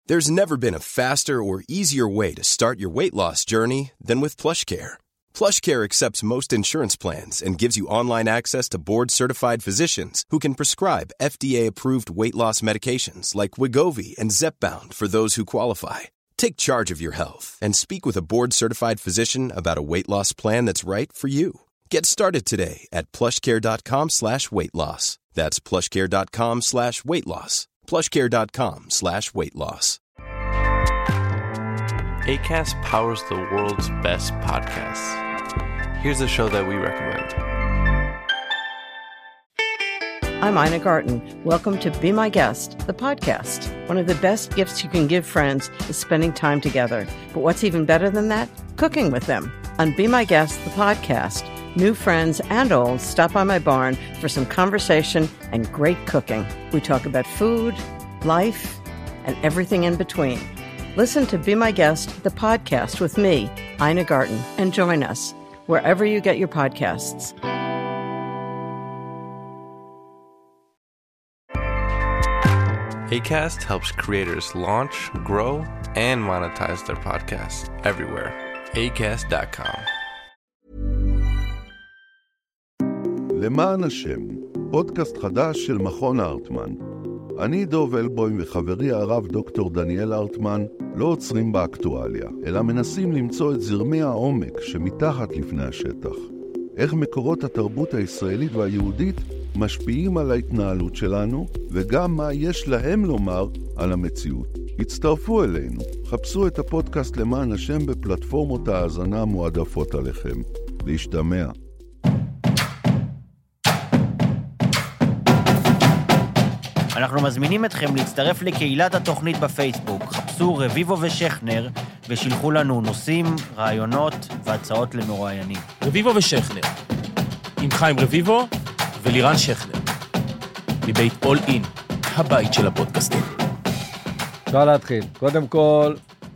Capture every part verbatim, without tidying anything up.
There's never been a faster or easier way to start your weight loss journey than with PlushCare. PlushCare accepts most insurance plans and gives you online access to board-certified physicians who can prescribe F D A-approved weight loss medications like Wegovy and Zepbound for those who qualify. Take charge of your health and speak with a board-certified physician about a weight loss plan that's right for you. Get started today at plushcare.com slash weight loss. That's plushcare.com slash weight loss. plushcare.com slash weight loss. Acast powers the world's best podcasts. Here's a show that we recommend. I'm Ina Garten. Welcome to Be My Guest, the podcast. One of the best gifts you can give friends is spending time together. But what's even better than that? Cooking with them. On Be My Guest, the podcast, new friends and old stop by my barn for some conversation and great cooking. We talk about food, life, and everything in between. Listen to Be My Guest, the podcast with me, Ina Garten, and join us wherever you get your podcasts. Acast helps creators launch, grow, and monetize their podcasts everywhere. acast dot com. למען השם, פודקאסט חדש של מכון ארטמן. אני דוב אלבוים וחברי הרב דוקטור דניאל ארטמן לא עוצרים באקטואליה, אלא מנסים למצוא את זרמי העומק שמתחת לפני השטח. איך מקורות התרבות הישראלית והיהודית משפיעים על ההתנהלות שלנו, וגם מה יש להם לומר על המציאות. הצטרפו אלינו, חפשו את הפודקאסט למען השם בפלטפורמות ההאזנה המועדפות עליכם. להשתמע. אנחנו מזמינים אתכם להצטרף לקהילת התוכנית בפייסבוק. חפשו רביבו ושכנר ושילחו לנו נושאים, רעיונות והצעות למרואיינים. רביבו ושכנר, עם חיים רביבו ולירן שכנר, מבית אול אין, הבית של הפודקאסטים. אפשר להתחיל. קודם כל,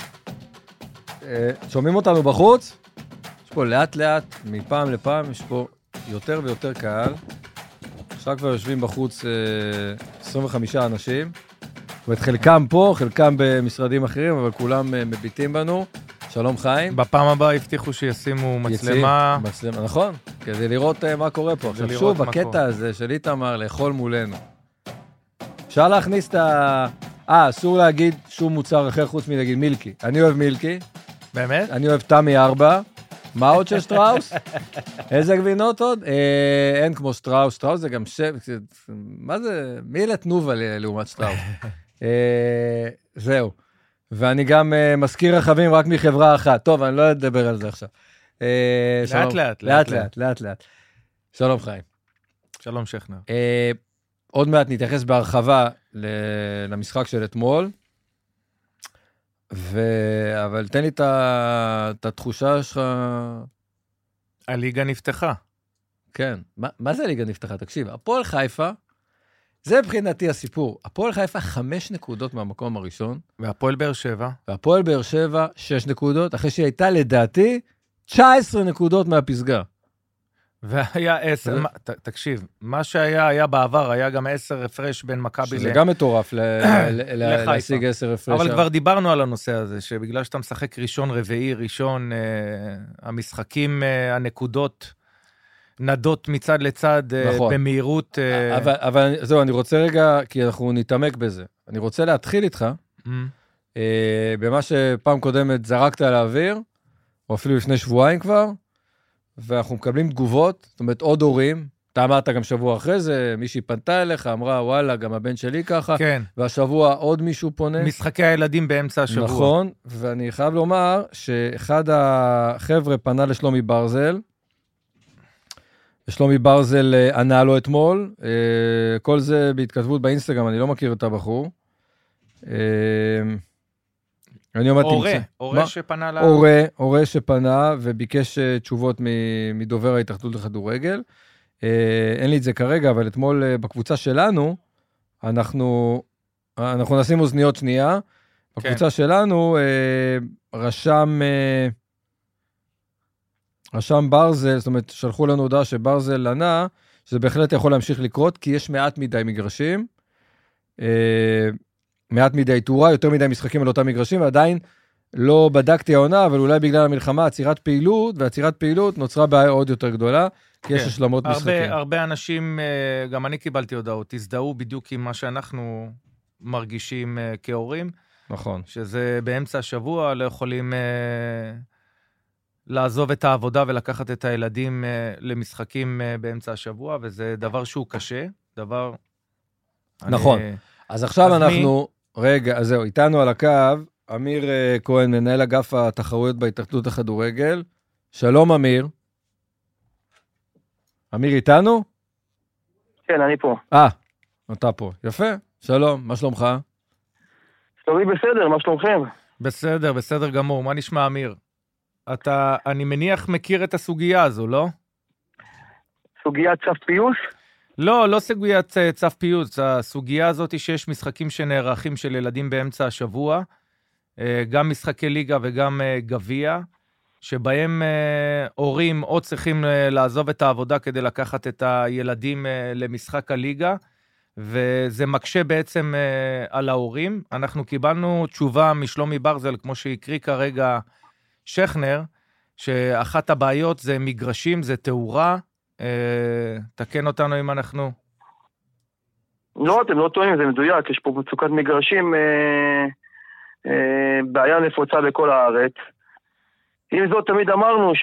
שומעים אותנו בחוץ? יש פה לאט לאט, מפעם לפעם, יש פה יותר ויותר קהל. עכשיו כבר יושבים בחוץ עשרים וחמישה אנשים, ואת חלקם פה, חלקם במשרדים אחרים, אבל כולם מביטים בנו. שלום חיים. בפעם הבאה הבטיחו שישימו מצלמה. מצלמה, נכון, כדי לראות מה קורה פה. עכשיו שוב, הקטע הזה של איתמר לאכול מולנו. אפשר להכניס את ה... אה, אסור להגיד שום מוצר אחר חוץ מלהגיד מילקי. אני אוהב מילקי. באמת? אני אוהב תמי ארבע. מה עוד של שטראוס? איזה גבינות עוד? אה, אין כמו שטראוס. שטראוס זה גם שם... מה זה? מי לתנובה לעומת שטראוס? אה, זהו. ואני גם אה, מזכיר רכבים רק מחברה אחת. טוב, אני לא אדבר על זה עכשיו. אה, לאט, לאט, לאט, לאט, לאט, לאט. שלום חיים. שלום שכנר. אה, עוד מעט נתייחס בהרחבה למשחק של אתמול. ו... אבל תן לי את, ה... את התחושה שלך. הליגה נפתחה. כן. מה, מה זה הליגה נפתחה? תקשיב, הפועל חיפה, זה מבחינתי הסיפור. הפועל חיפה חמש נקודות מהמקום הראשון. והפועל באר שבע. והפועל באר שבע שש נקודות, אחרי שהיא הייתה לדעתי תשע עשרה נקודות מהפסגה. והיה עשר, מה, ת, תקשיב, מה שהיה היה בעבר, היה גם עשר הפרש בין מכבי ל... שזה גם מטורף להשיג עשר הפרש. אבל כבר דיברנו על הנושא הזה, שבגלל שאתה משחק ראשון רביעי, ראשון, אה, המשחקים, אה, הנקודות, נדות מצד לצד, אה, נכון. במהירות. אה... אבל, אבל זהו, אני רוצה רגע, כי אנחנו נתעמק בזה. אני רוצה להתחיל איתך, mm. אה, במה שפעם קודמת זרקת על האוויר, או אפילו לפני שבועיים כבר, ואנחנו מקבלים תגובות, זאת אומרת, עוד הורים, אתה אמרת גם שבוע אחרי זה, מישהי פנתה אליך, אמרה, וואלה, גם הבן שלי ככה, כן. והשבוע עוד מישהו פונה. משחקי הילדים באמצע השבוע. נכון, ואני חייב לומר, שאחד החבר'ה פנה לשלומי ברזל, ושלומי ברזל ענה לו אתמול, כל זה בהתכתבות באינסטגרם, אני לא מכיר את הבחור. אני אומר, אורה, אורה שפנה לה... אורה, אורה שפנה וביקש תשובות מדובר ההתאחדות לכדורגל. אין לי את זה כרגע, אבל אתמול בקבוצה שלנו, אנחנו, אנחנו נשים אוזניות שנייה, בקבוצה שלנו רשם, רשם ברזל, זאת אומרת, שלחו לנו הודעה שברזל ענה, שזה בהחלט יכול להמשיך לקרות, כי יש מעט מדי מגרשים, מעט מדי תאורה, יותר מדי משחקים על אותם מגרשים, ועדיין לא בדקתי העונה, אבל אולי בגלל המלחמה, עצירת פעילות, ועצירת פעילות נוצרה בעיה עוד יותר גדולה, כי יש השלמות משחקים. הרבה אנשים, גם אני קיבלתי הודעות, הזדהו בדיוק עם מה שאנחנו מרגישים כהורים. נכון. שזה באמצע השבוע, לא יכולים לעזוב את העבודה ולקחת את הילדים למשחקים באמצע השבוע, וזה דבר שהוא קשה, דבר... נכון. אז עכשיו אנחנו, רגע, אז זהו, איתנו על הקו, אמיר כהן, מנהל אגף התחרויות בהתאחדות הכדורגל. שלום, אמיר. אמיר איתנו? כן, אני פה. אה, אתה פה. יפה. שלום, מה שלומך? שלומי בסדר, מה שלומכם? בסדר, בסדר גמור. מה נשמע, אמיר? אתה, אני מניח, מכיר את הסוגיה הזו, לא? סוגיית צו פיוס? לא, לא סוגיית צו פיוס. הסוגיה הזאת היא שיש משחקים שנערכים של ילדים באמצע השבוע, גם משחקי ליגה וגם גביע, שבהם הורים או צריכים לעזוב את העבודה כדי לקחת את הילדים למשחק הליגה, וזה מקשה בעצם על ההורים. אנחנו קיבלנו תשובה משלומי ברזל, כמו שהקריא כרגע שכנר, שאחת הבעיות זה מגרשים, זה תאורה. תקן אותנו אם אנחנו... לא, אתם לא טועים, זה מדויק, יש פה מצוקת מגרשים, אה, אה, בעיה נפוצה בכל הארץ. עם זאת, תמיד אמרנו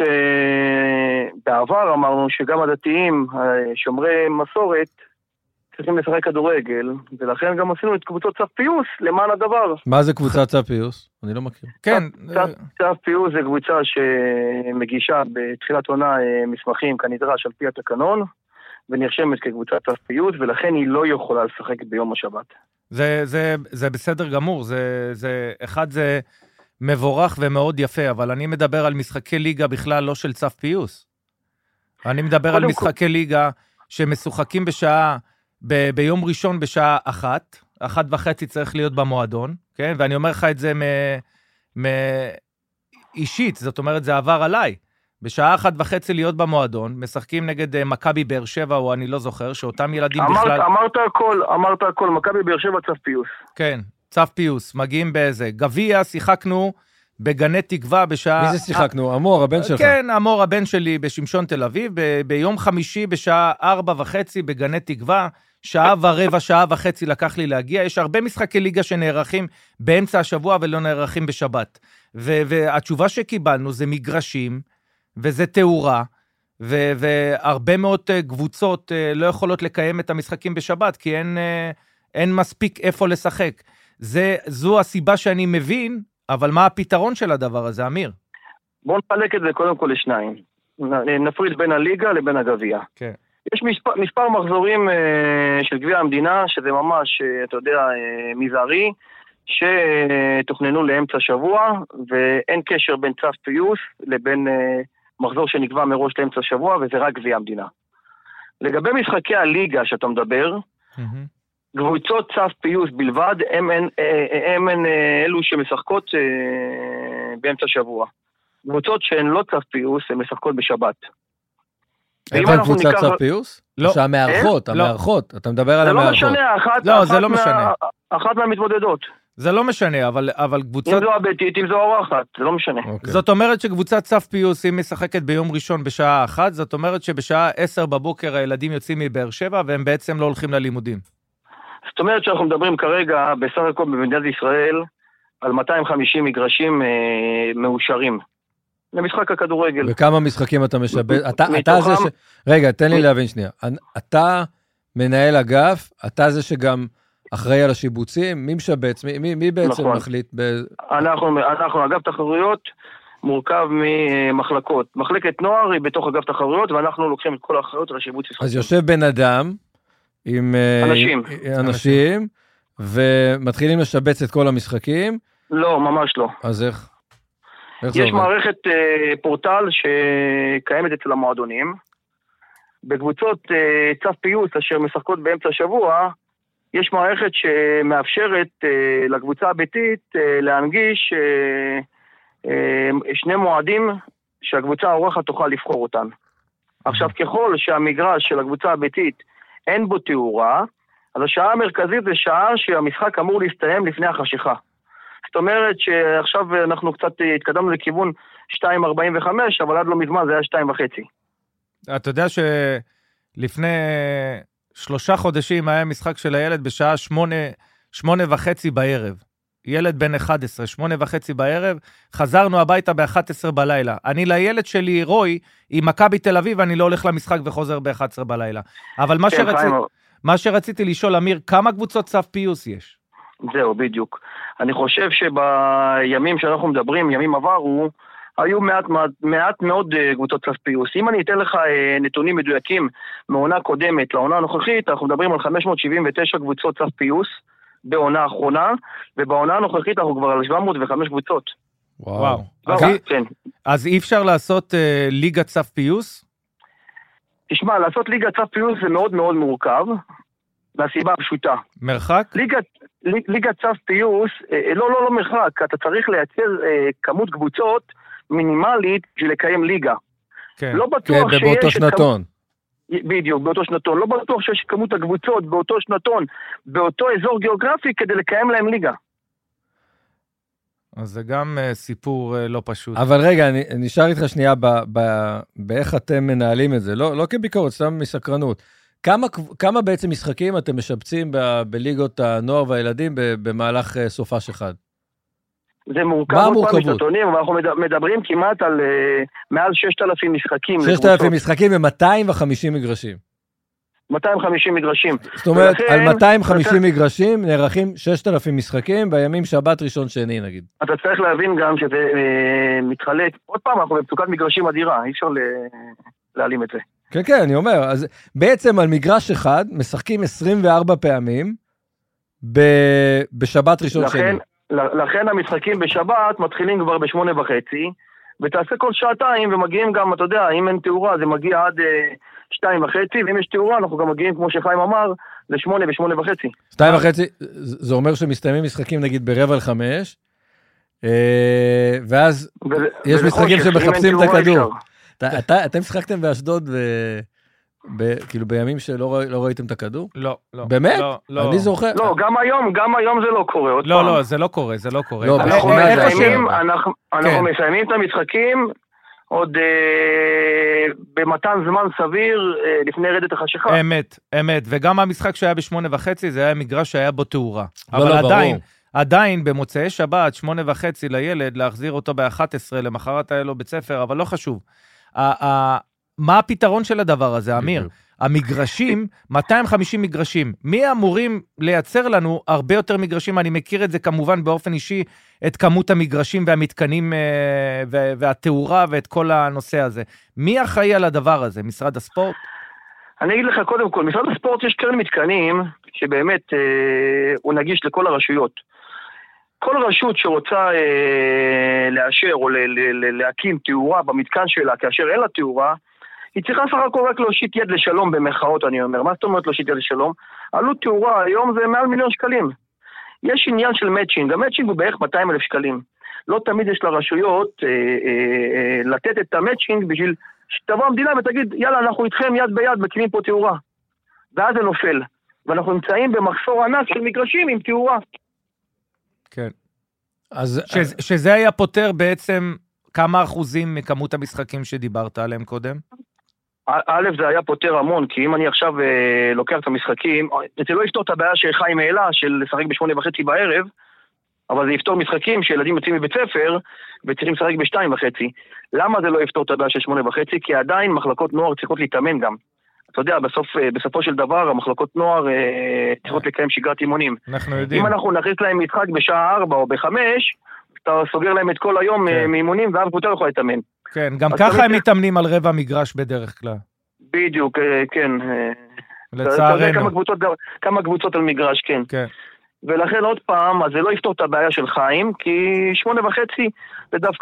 שבעבר אמרנו שגם הדתיים, שומרי מסורת, צריכים לשחק כדורגל, ולכן גם עשינו את קבוצות צו פיוס למען הדבר. מה זה קבוצת צו פיוס? אני לא מכיר. כן. צו פיוס זה קבוצה שמגישה בתחילת עונה מסמכים כנדרש על פי התקנון, ונרשמת כקבוצת צו פיוס, ולכן היא לא יכולה לשחק ביום השבת. זה, זה, זה בסדר גמור, זה, זה, אחד זה מבורך ומאוד יפה, אבל אני מדבר על משחקי ליגה בכלל לא של צו פיוס. אני מדבר על משחקי ליגה שמשוחקים בשעה, ב- ביום ראשון בשעה אחת, אחת וחצי צריך להיות במועדון, כן? ואני אומר לך את זה מ- מ- אישית, זאת אומרת, זה עבר עליי. בשעה אחת וחצי להיות במועדון, משחקים נגד מכבי באר שבע, או אני לא זוכר, שאותם ילדים אמרת, בכלל... אמרת הכל, אמרת הכל, מכבי באר שבע צו פיוס. כן, צו פיוס, מגיעים באיזה. גביע, שיחקנו בגני תקווה בשעה... מי זה שיחקנו? אמור, הבן שלך. כן, אמור, הבן שלי בשמשון תל אביב, ב- ביום חמישי בשעה ארבע וחצי בגני תקווה, שעה ורבע, שעה וחצי לקח לי להגיע. יש הרבה משחקי ליגה שנערכים באמצע השבוע ולא נערכים בשבת. ו- והתשובה שקיבלנו זה מגרשים, וזה תאורה, ו- והרבה מאוד קבוצות לא יכולות לקיים את המשחקים בשבת, כי אין, אין מספיק איפה לשחק. זה, זו הסיבה שאני מבין, אבל מה הפתרון של הדבר הזה, אמיר? בואו נחלק את זה קודם כל לשניים. נפריד בין הליגה לבין הגביע. כן. יש מספר, מספר מחזורים אה, של גביע המדינה, שזה ממש, אה, אתה יודע, אה, מזערי, שתוכננו לאמצע שבוע, ואין קשר בין צו פיוס לבין אה, מחזור שנקבע מראש לאמצע שבוע, וזה רק גביע המדינה. לגבי משחקי הליגה שאתה מדבר, mm-hmm. קבוצות צו פיוס בלבד, הם, הם, הם, הם אלו שמשחקות אה, באמצע שבוע. קבוצות שהן לא צו פיוס, הן משחקות בשבת. אין כאן קבוצת צו פיוס? לא. שהמערכות, המערכות, אתה מדבר על המערכות. זה לא משנה, אחת, לא, אחת, זה לא מה, משנה. אחת מהמתמודדות. זה לא משנה, אבל, אבל קבוצת... אם זו הביתית, אם זו אורחת, זה לא משנה. Okay. זאת אומרת שקבוצת צו פיוס, היא משחקת ביום ראשון בשעה אחת, זאת אומרת שבשעה עשר בבוקר הילדים יוצאים מבאר שבע, והם בעצם לא הולכים ללימודים. זאת אומרת שאנחנו מדברים כרגע, בסך הכל במדינת ישראל, על מאתיים וחמישים מגרשים אה, מאושרים. למשחק הכדורגל. וכמה משחקים אתה משבץ? אתה, אתה זה ש... רגע, תן לי להבין שנייה. אתה מנהל אגף, אתה זה שגם אחראי על השיבוצים, מי משבץ? מי, מי, מי בעצם נכון. מחליט? ב... אנחנו, אנחנו אגף תחרויות מורכב ממחלקות. מחלקת נוער היא בתוך אגף תחרויות, ואנחנו לוקחים את כל האחריות על השיבוץ. אז יושב בן אדם עם אנשים, עם, אנשים ומתחילים לשבץ את כל המשחקים? לא, ממש לא. אז איך? יש מערכת uh, פורטל שקיימת אצל המועדונים. בקבוצות uh, צו פיוס אשר משחקות באמצע השבוע, יש מערכת שמאפשרת uh, לקבוצה הביתית uh, להנגיש uh, uh, שני מועדים שהקבוצה האורחת תוכל לבחור אותן. עכשיו, ככל שהמגרש של הקבוצה הביתית אין בו תאורה, אז השעה המרכזית זה שעה שהמשחק אמור להסתיים לפני החשיכה. זאת אומרת שעכשיו אנחנו קצת התקדמנו לכיוון שתיים ארבעים וחמש, אבל עד לא מזמן זה היה שתיים וחצי. אתה יודע שלפני שלושה חודשים היה משחק של הילד בשעה שמונה, שמונה וחצי בערב. ילד בן אחת עשרה, שמונה וחצי בערב, חזרנו הביתה ב-אחת עשרה בלילה. אני לילד שלי, רוי, עם מכבי תל אביב, אני לא הולך למשחק וחוזר ב-אחת עשרה בלילה. אבל מה, כן, שרצ... מה שרציתי לשאול, אמיר, כמה קבוצות צו פיוס יש? זהו, בדיוק. אני חושב שבימים שאנחנו מדברים, ימים עברו, היו מעט, מעט, מעט מאוד קבוצות צו פיוס. אם אני אתן לך נתונים מדויקים מעונה קודמת לעונה הנוכחית, אנחנו מדברים על חמש מאות שבעים ותשע קבוצות צו פיוס, בעונה האחרונה, ובעונה הנוכחית אנחנו כבר על שבע מאות וחמש קבוצות. וואו. אז, כן. אז אי אפשר לעשות אה, ליגה צו פיוס? תשמע, לעשות ליגה צו פיוס זה מאוד מאוד מורכב, מהסיבה הפשוטה. מרחק? ליגה, ליגה צו פיוס, אה, לא, לא, לא מרחק, אתה צריך לייצר אה, כמות קבוצות מינימלית בשביל לקיים ליגה. כן. לא בטוח כן, שיש... באותו שנתון. בדיוק, באותו שנתון. לא בטוח שיש כמות הקבוצות באותו שנתון, באותו אזור גיאוגרפי, כדי לקיים להם ליגה. אז זה גם uh, סיפור uh, לא פשוט. אבל רגע, אני נשאר איתך שנייה ב- ב- באיך אתם מנהלים את זה. לא, לא כביקורת, סתם מסקרנות. כמה, כמה בעצם משחקים אתם משבצים ב- בליגות הנוער והילדים ב- במהלך uh, סופש אחד? זה מורכב עוד פעם משתתונים, ואנחנו מדברים כמעט על uh, מעל ששת אלפים משחקים. ששת אלפים משחקים ו-מאתיים וחמישים מגרשים. מאתיים וחמישים מגרשים. זאת אומרת, על מאתיים וחמישים מגרשים נערכים ששת אלפים משחקים בימים שבת ראשון שני, נגיד. אתה צריך להבין גם שזה uh, מתחלק, עוד פעם, אנחנו במצוקת מגרשים אדירה, אי אפשר להעלים את זה. כן, כן, אני אומר, אז בעצם על מגרש אחד משחקים עשרים וארבע פעמים ב- בשבת ראשון לכן, שני. לכן המשחקים בשבת מתחילים כבר בשמונה וחצי, ותעשה כל שעתיים ומגיעים גם, אתה יודע, אם אין תאורה זה מגיע עד uh, שתיים וחצי, ואם יש תאורה אנחנו גם מגיעים, כמו שחיים אמר, לשמונה ושמונה וחצי. שתיים וחצי, זה אומר שמסתיימים משחקים נגיד ברבע לחמש, ואז יש משחקים שמחפשים את הכדור. אתם משחקתם באשדוד כאילו בימים שלא ראיתם את הכדור? לא, לא. באמת? אני זוכר. לא, גם היום, גם היום זה לא קורה. לא, לא, זה לא קורה, זה לא קורה. אנחנו מסיימים את המשחקים עוד במתן זמן סביר לפני רדת החשיכה. אמת, אמת. וגם המשחק שהיה בשמונה וחצי, זה היה מגרש שהיה בו תאורה. אבל עדיין, עדיין במוצאי שבת, שמונה וחצי לילד, להחזיר אותו ב-אחת עשרה, למחרת היה לו בית ספר, אבל לא חשוב. מה הפתרון של הדבר הזה, אמיר? המגרשים, מאתיים וחמישים מגרשים. מי אמורים לייצר לנו הרבה יותר מגרשים? אני מכיר את זה כמובן באופן אישי, את כמות המגרשים והמתקנים והתאורה ואת כל הנושא הזה. מי אחראי על הדבר הזה? משרד הספורט? אני אגיד לך קודם כל, משרד הספורט יש קרן מתקנים שבאמת אה, הוא נגיש לכל הרשויות. כל רשות שרוצה אה, לאשר או ל- ל- ל- להקים תאורה במתקן שלה כאשר אין לה תאורה, היא צריכה סך הכל רק להושיט יד לשלום במחאות, אני אומר. מה זאת אומרת להושיט יד לשלום? עלות תאורה היום זה מעל מיליון שקלים. יש עניין של מאצ'ינג, המאצ'ינג הוא בערך מאתיים אלף שקלים. לא תמיד יש לרשויות אה, אה, אה, לתת את המאצ'ינג בשביל שתבוא המדינה ותגיד, יאללה, אנחנו איתכם יד ביד מקימים פה תאורה. ואז זה נופל. ואנחנו נמצאים במחסור ענק של מגרשים עם תאורה. כן. אז שזה, שזה היה פותר בעצם כמה אחוזים מכמות המשחקים שדיברת עליהם קודם? א', זה היה פותר המון, כי אם אני עכשיו אה, לוקח את המשחקים, זה לא יפתור את הבעיה שחיים העלה, של לשחק בשמונה וחצי בערב, אבל זה יפתור משחקים שילדים יוצאים מבית ספר, וצריכים לשחק בשתיים וחצי. למה זה לא יפתור את הבעיה של שמונה וחצי? כי עדיין מחלקות נוער צריכות להתאמן גם. אתה יודע, בסוף, בסופו של דבר, המחלקות נוער אה, צריכות לקיים שגרת אימונים. אנחנו יודעים. אם אנחנו נכניס להם משחק בשעה ארבע או בחמש, אתה סוגר להם את כל היום כן. מאימונים, ואף קבוצה יכול להתאמן. כן, גם ככה הם מתאמנים על רבע מגרש בדרך כלל. בדיוק, כן. לצערנו. אתה יודע כמה קבוצות, כמה קבוצות על מגרש, כן. כן. ולכן עוד פעם, אז זה לא יפתור את הבעיה של חיים, כי שמונה וחצי זה דווקא,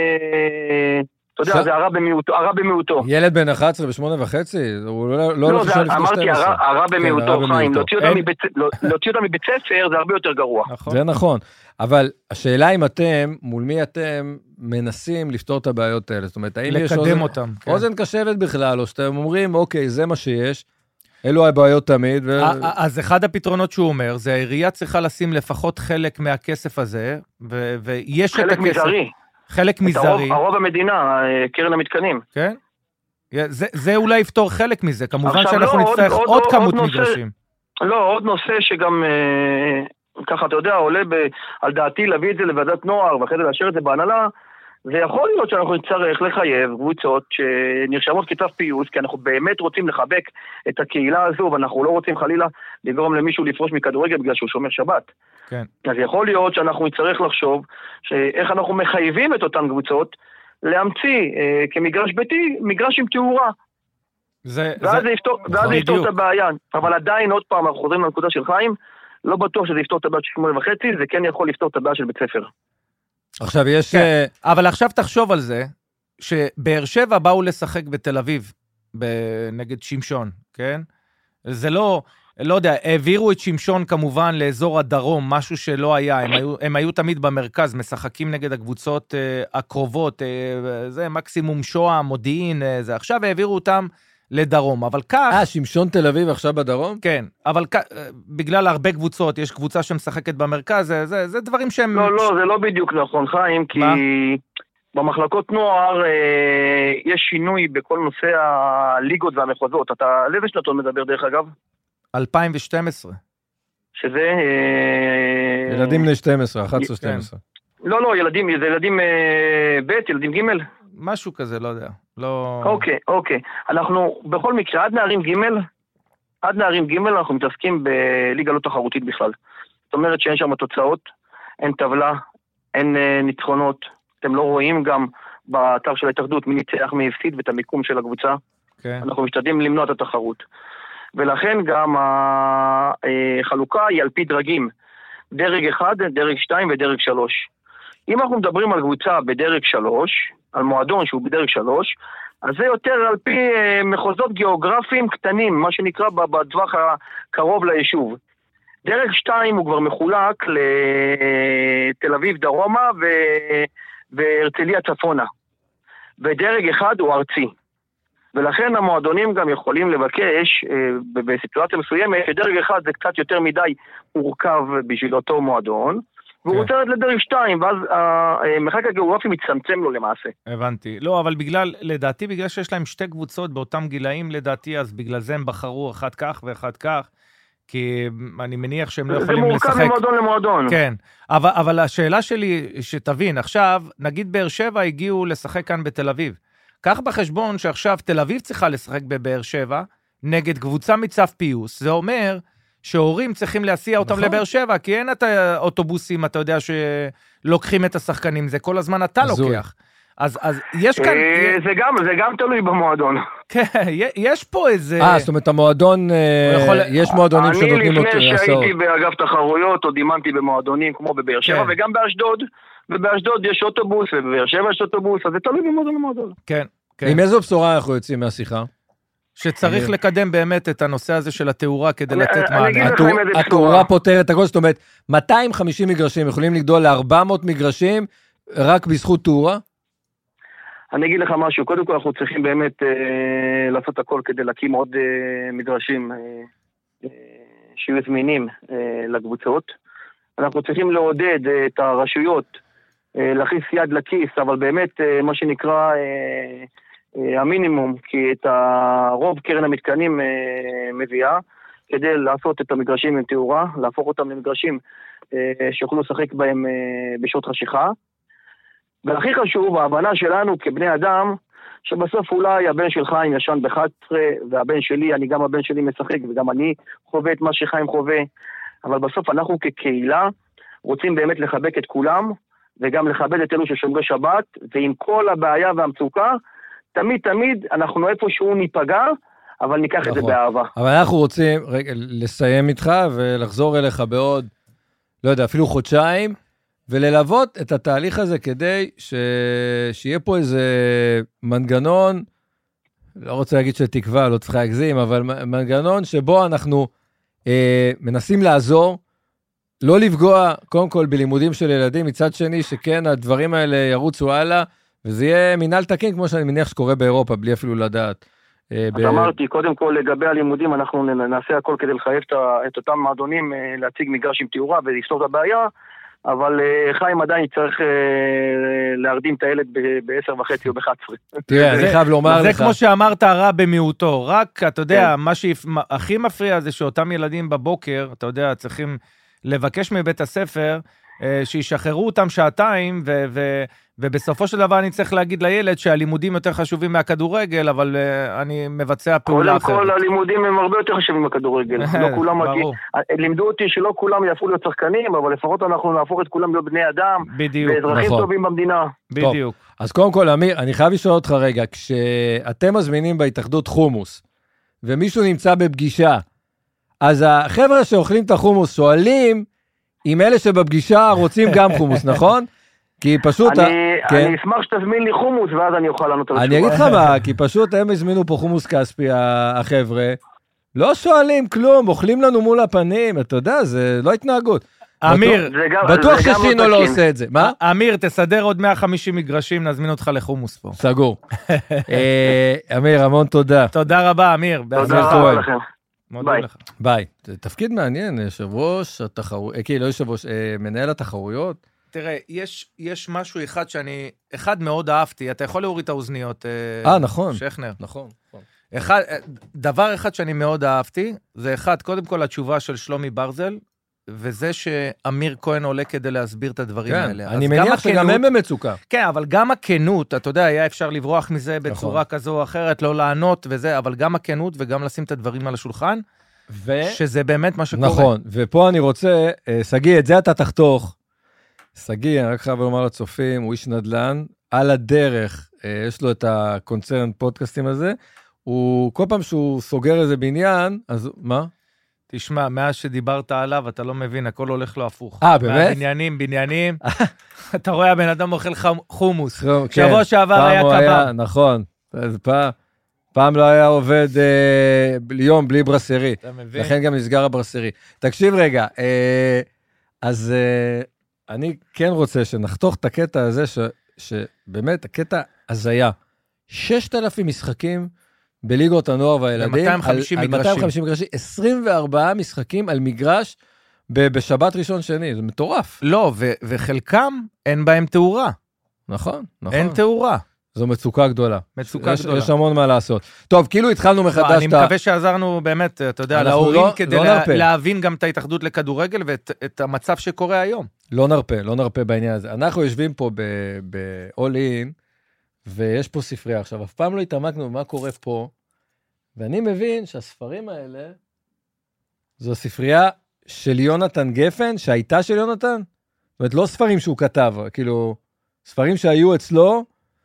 אתה יודע, זה הרע במיעוטו. ילד בן אחת עשרה בשמונה וחצי? הוא לא הולך לשם לפני שתים עשרה. אמרתי, הרע במיעוטו, חיים. להוציא אותם מבית ספר זה הרבה יותר גרוע. זה נכון. אבל השאלה אם אתם, מול מי אתם מנסים לפתור את הבעיות האלה? זאת אומרת, האם יש אוזן קשבת בכלל, או שאתם אומרים, אוקיי, זה מה שיש, אלו הבעיות תמיד. ו... אז אחד הפתרונות שהוא אומר, זה העירייה צריכה לשים לפחות חלק מהכסף הזה, ו- ויש את הכסף. חלק מזערי. חלק מזערי. הרוב, הרוב המדינה, קרן המתקנים. כן? זה, זה אולי יפתור חלק מזה, כמובן שאנחנו לא, נצטרך עוד, עוד, עוד כמות עוד מגרשים. נושא, לא, עוד נושא שגם, אה, ככה אתה יודע, עולה ב, על דעתי להביא את זה לוועדת נוער, ואחרי זה לאשר את זה בהנהלה, זה יכול להיות שאנחנו נצטרך לחייב קבוצות שנרשמות כתב פיוס, כי אנחנו באמת רוצים לחבק את הקהילה הזו, ואנחנו לא רוצים חלילה לגרום למישהו לפרוש מכדורגל בגלל שהוא שומר שבת. כן. אז יכול להיות שאנחנו נצטרך לחשוב שאיך אנחנו מחייבים את אותן קבוצות להמציא אה, כמגרש ביתי, מגרש עם תאורה. זה, ואז זה... זה יפתור, ואז זה יפתור את הבעיה. אבל עדיין, עוד פעם, אנחנו חוזרים לנקודה של חיים, לא בטוח שזה יפתור את הבעיה של שמונה וחצי, זה כן יכול לפתור את הבעיה של בית ספר. עכשיו יש... כן, אבל עכשיו תחשוב על זה, שבאר שבע באו לשחק בתל אביב, נגד שמשון, כן? זה לא, לא יודע, העבירו את שמשון כמובן לאזור הדרום, משהו שלא היה, הם היו, הם היו תמיד במרכז, משחקים נגד הקבוצות uh, הקרובות, uh, זה מקסימום שואה, מודיעין, uh, זה עכשיו העבירו אותם לדרום, אבל כך... אה, שמשון תל אביב עכשיו בדרום? כן, אבל כ... בגלל הרבה קבוצות, יש קבוצה שמשחקת במרכז, זה, זה, זה דברים שהם... לא, לא, זה לא בדיוק נכון, חיים, כי מה? במחלקות נוער אה, יש שינוי בכל נושא הליגות והמחוזות. אתה, לאיזה שנתון מדבר דרך אגב? אלפיים ושתים עשרה. שזה... אה, ילדים בני שתים עשרה, אחת עשרה שתים עשרה. לא, לא, ילדים, זה ילדים אה, ב', ילדים ג'. משהו כזה, לא יודע. לא... אוקיי, אוקיי. אנחנו, בכל מקרה, עד נערים ג', עד נערים ג' אנחנו מתעסקים בליגה לא תחרותית בכלל. זאת אומרת שאין שם תוצאות, אין טבלה, אין אה, ניצחונות. אתם לא רואים גם באתר של ההתאחדות מי ניצח, מי הפסיד ואת המיקום של הקבוצה. Okay. אנחנו משתדלים למנוע את התחרות. ולכן גם החלוקה היא על פי דרגים. דרג אחד, דרג שתיים ודרג שלוש. אם אנחנו מדברים על קבוצה בדרג שלוש, על מועדון שהוא בדרג שלוש, אז זה יותר על פי מחוזות גיאוגרפיים קטנים, מה שנקרא בטווח הקרוב ליישוב. דרג שתיים הוא כבר מחולק לתל אביב דרומה ו... והרצליה צפונה. ודרג אחד הוא ארצי. ולכן המועדונים גם יכולים לבקש, בסיטואציה מסוימת, שדרג אחד זה קצת יותר מדי מורכב בשביל אותו מועדון, והוא רוצה לרדת לדרג שתיים, ואז המרחק הגיאוגרפי מצטמצם לו למעשה. הבנתי. לא, אבל בגלל, לדעתי, בגלל שיש להם שתי קבוצות באותם גילאים, לדעתי, אז בגלל זה הם בחרו אחד כך ואחד כך, כי אני מניח שהם לא יכולים לשחק. זה מורכב ממועדון למועדון. כן, אבל, אבל השאלה שלי, שתבין, עכשיו, נגיד באר שבע הגיעו לשחק כאן בתל אביב. קח בחשבון שעכשיו תל אביב צריכה לשחק בבאר שבע, נגד קבוצה מצף פיוס. זה אומר שהורים צריכים להסיע אותם נכון. לבאר שבע, כי אין את האוטובוסים, אתה יודע שלוקחים את השחקנים, זה כל הזמן אתה לוקח. אז, אז יש כאן... זה גם, זה גם תלוי במועדון. כן, יש פה איזה... אה, זאת אומרת, המועדון, יש מועדונים שנותנים אותו... אני לפני שהייתי באגף תחרויות, או דימנתי במועדונים כמו בבאר שבע, וגם באשדוד, ובאשדוד יש אוטובוס, ובבאר שבע יש אוטובוס, אז זה תלוי במועדון למועדון. כן, כן. עם איזו בשורה אנחנו יוצאים מהשיחה? שצריך לקדם באמת את הנושא הזה של התאורה כדי לתת מענה. התאורה פותרת הכל, זאת אומרת, מאתיים וחמישים מגרשים יכולים לגדול ל-ארבע מאות מגרשים רק בזכות תאורה? אני אגיד לך משהו, קודם כל אנחנו צריכים באמת אה, לעשות הכל כדי להקים עוד אה, מדרשים אה, אה, שיהיו זמינים אה, לקבוצות. אנחנו צריכים לעודד אה, את הרשויות, אה, להכניס יד לכיס, אבל באמת אה, מה שנקרא אה, אה, המינימום, כי את הרוב קרן המתקנים אה, מביאה, כדי לעשות את המגרשים עם תאורה, להפוך אותם למגרשים אה, שיוכלו לשחק בהם אה, בשעות חשיכה. והכי חשוב, ההבנה שלנו כבני אדם, שבסוף אולי הבן של חיים ישן ב-אחת עשרה, והבן שלי, אני גם הבן שלי משחק, וגם אני חווה את מה שחיים חווה, אבל בסוף אנחנו כקהילה רוצים באמת לחבק את כולם, וגם לכבד את אלו ששומרי שבת, ועם כל הבעיה והמצוקה, תמיד תמיד אנחנו איפשהו ניפגע, אבל ניקח נכון. את זה באהבה. אבל אנחנו רוצים רגע, לסיים איתך, ולחזור אליך בעוד, לא יודע, אפילו חודשיים, וללוות את התהליך הזה כדי ש... שיהיה פה איזה מנגנון, לא רוצה להגיד שתקווה, לא צריך להגזים, אבל מנגנון שבו אנחנו אה, מנסים לעזור, לא לפגוע קודם כל בלימודים של ילדים, מצד שני שכן הדברים האלה ירוצו הלאה, וזה יהיה מנהל תקין כמו שאני מניח שקורה באירופה, בלי אפילו לדעת. אז אמרתי, קודם כל לגבי הלימודים, אנחנו נעשה הכל כדי לחייב את אותם מועדונים להציג מגרש עם תאורה ולפתור את הבעיה, אבל חיים עדיין צריך להרדים את הילד ב-עשר וחצי או ב-אחת עשרה. תראה, אני חייב לומר לך. זה כמו שאמרת, רע במיעוטו. רק, אתה יודע, מה שהכי מפריע זה שאותם ילדים בבוקר, אתה יודע, צריכים לבקש מבית הספר, שישחררו אותם שעתיים, ובסופו של דבר אני צריך להגיד לילד שהלימודים יותר חשובים מהכדורגל, אבל אני מבצע פעולה אחרת. קודם כל, הלימודים הם הרבה יותר חשובים מהכדורגל. לימדו אותי שלא כולם יהפכו להיות שחקנים, אבל לפחות אנחנו נהפוך את כולם להיות בני אדם, ואזרחים טובים במדינה. בדיוק. אז קודם כל, אמיר, אני חייב לשאול אותך רגע, כשאתם מזמינים בהתאחדות חומוס, ומישהו נמצא בפגישה, אז החבר'ה שאוכלים את החומוס שואלים, אם אלה שבפגישה רוצים גם חומוס, נכון? כי פשוט... אני אשמח שתזמין לי חומוס, ואז אני אוכל לענות על התשובה. אני אגיד לך מה, כי פשוט הם הזמינו פה חומוס כספי, החבר'ה, לא שואלים כלום, אוכלים לנו מול הפנים, אתה יודע, זה לא התנהגות. אמיר, בטוח ששינו לא עושה את זה. מה? אמיר, תסדר עוד מאה וחמישים מגרשים, נזמין אותך לחומוס פה. סגור. אמיר, המון תודה. תודה רבה, אמיר. תודה רבה לכם. ביי. ביי. זה תפקיד מעניין, יושב ראש התחרות, כאילו, לא יושב ראש, מנהל התחרויות. תראה, יש, יש משהו אחד שאני, אחד מאוד אהבתי, אתה יכול להוריד את האוזניות, אה, נכון. שכנר. נכון. אחד, דבר אחד שאני מאוד אהבתי, זה אחד, קודם כל התשובה של שלומי ברזל, וזה שאמיר כהן עולה כדי להסביר את הדברים כן, האלה. אני מניח שגם הם במצוקה. כן, אבל גם הכנות, אתה יודע, היה אפשר לברוח מזה בצורה נכון. כזו או אחרת, לא לענות וזה, אבל גם הכנות וגם לשים את הדברים על השולחן, ו... שזה באמת מה שקורה. נכון, ופה אני רוצה, סגי, את זה אתה תחתוך. סגי, אני רק חייב לומר לצופים, הוא איש נדל"ן, על הדרך, יש לו את הקונצרן פודקאסטים הזה, הוא, כל פעם שהוא סוגר איזה בניין, אז מה? תשמע, מאז שדיברת עליו, אתה לא מבין, הכל הולך לו הפוך. אה, באמת? בניינים, בניינים, אתה רואה, הבן אדם אוכל חומוס. שבוע שעבר היה קבב. נכון, פעם לא היה עובד יום בלי ברסרי. לכן גם נסגר הברסרי. תקשיב רגע, אז אני כן רוצה שנחתוך את הקטע הזה, שבאמת, הקטע הזיה. ששת אלפים משחקים, בליגות הנוער והילדים, מאתיים וחמישים על, מגרשים. על מאתיים וחמישים מגרשים, עשרים וארבעה משחקים על מגרש ב- בשבת ראשון שני, זה מטורף. לא, ו- וחלקם אין בהם תאורה. נכון, נכון. אין תאורה. זו מצוקה גדולה. מצוקה יש, גדולה. יש המון מה לעשות. טוב, כאילו התחלנו מחדש. אני מקווה שעזרנו באמת, אתה יודע, להורים, לא, כדי לא לה, להבין גם את ההתאחדות לכדורגל ואת את המצב שקורה היום. לא נרפה, לא נרפה בעניין הזה. אנחנו יושבים פה ב-all in, ויש פה ספרייה. עכשיו, אף פעם לא התעמקנו במה קורה פה, ואני מבין שהספרים האלה, זו ספרייה של יונתן גפן, שהייתה של יונתן. זאת אומרת, לא ספרים שהוא כתב, כאילו, ספרים שהיו אצלו,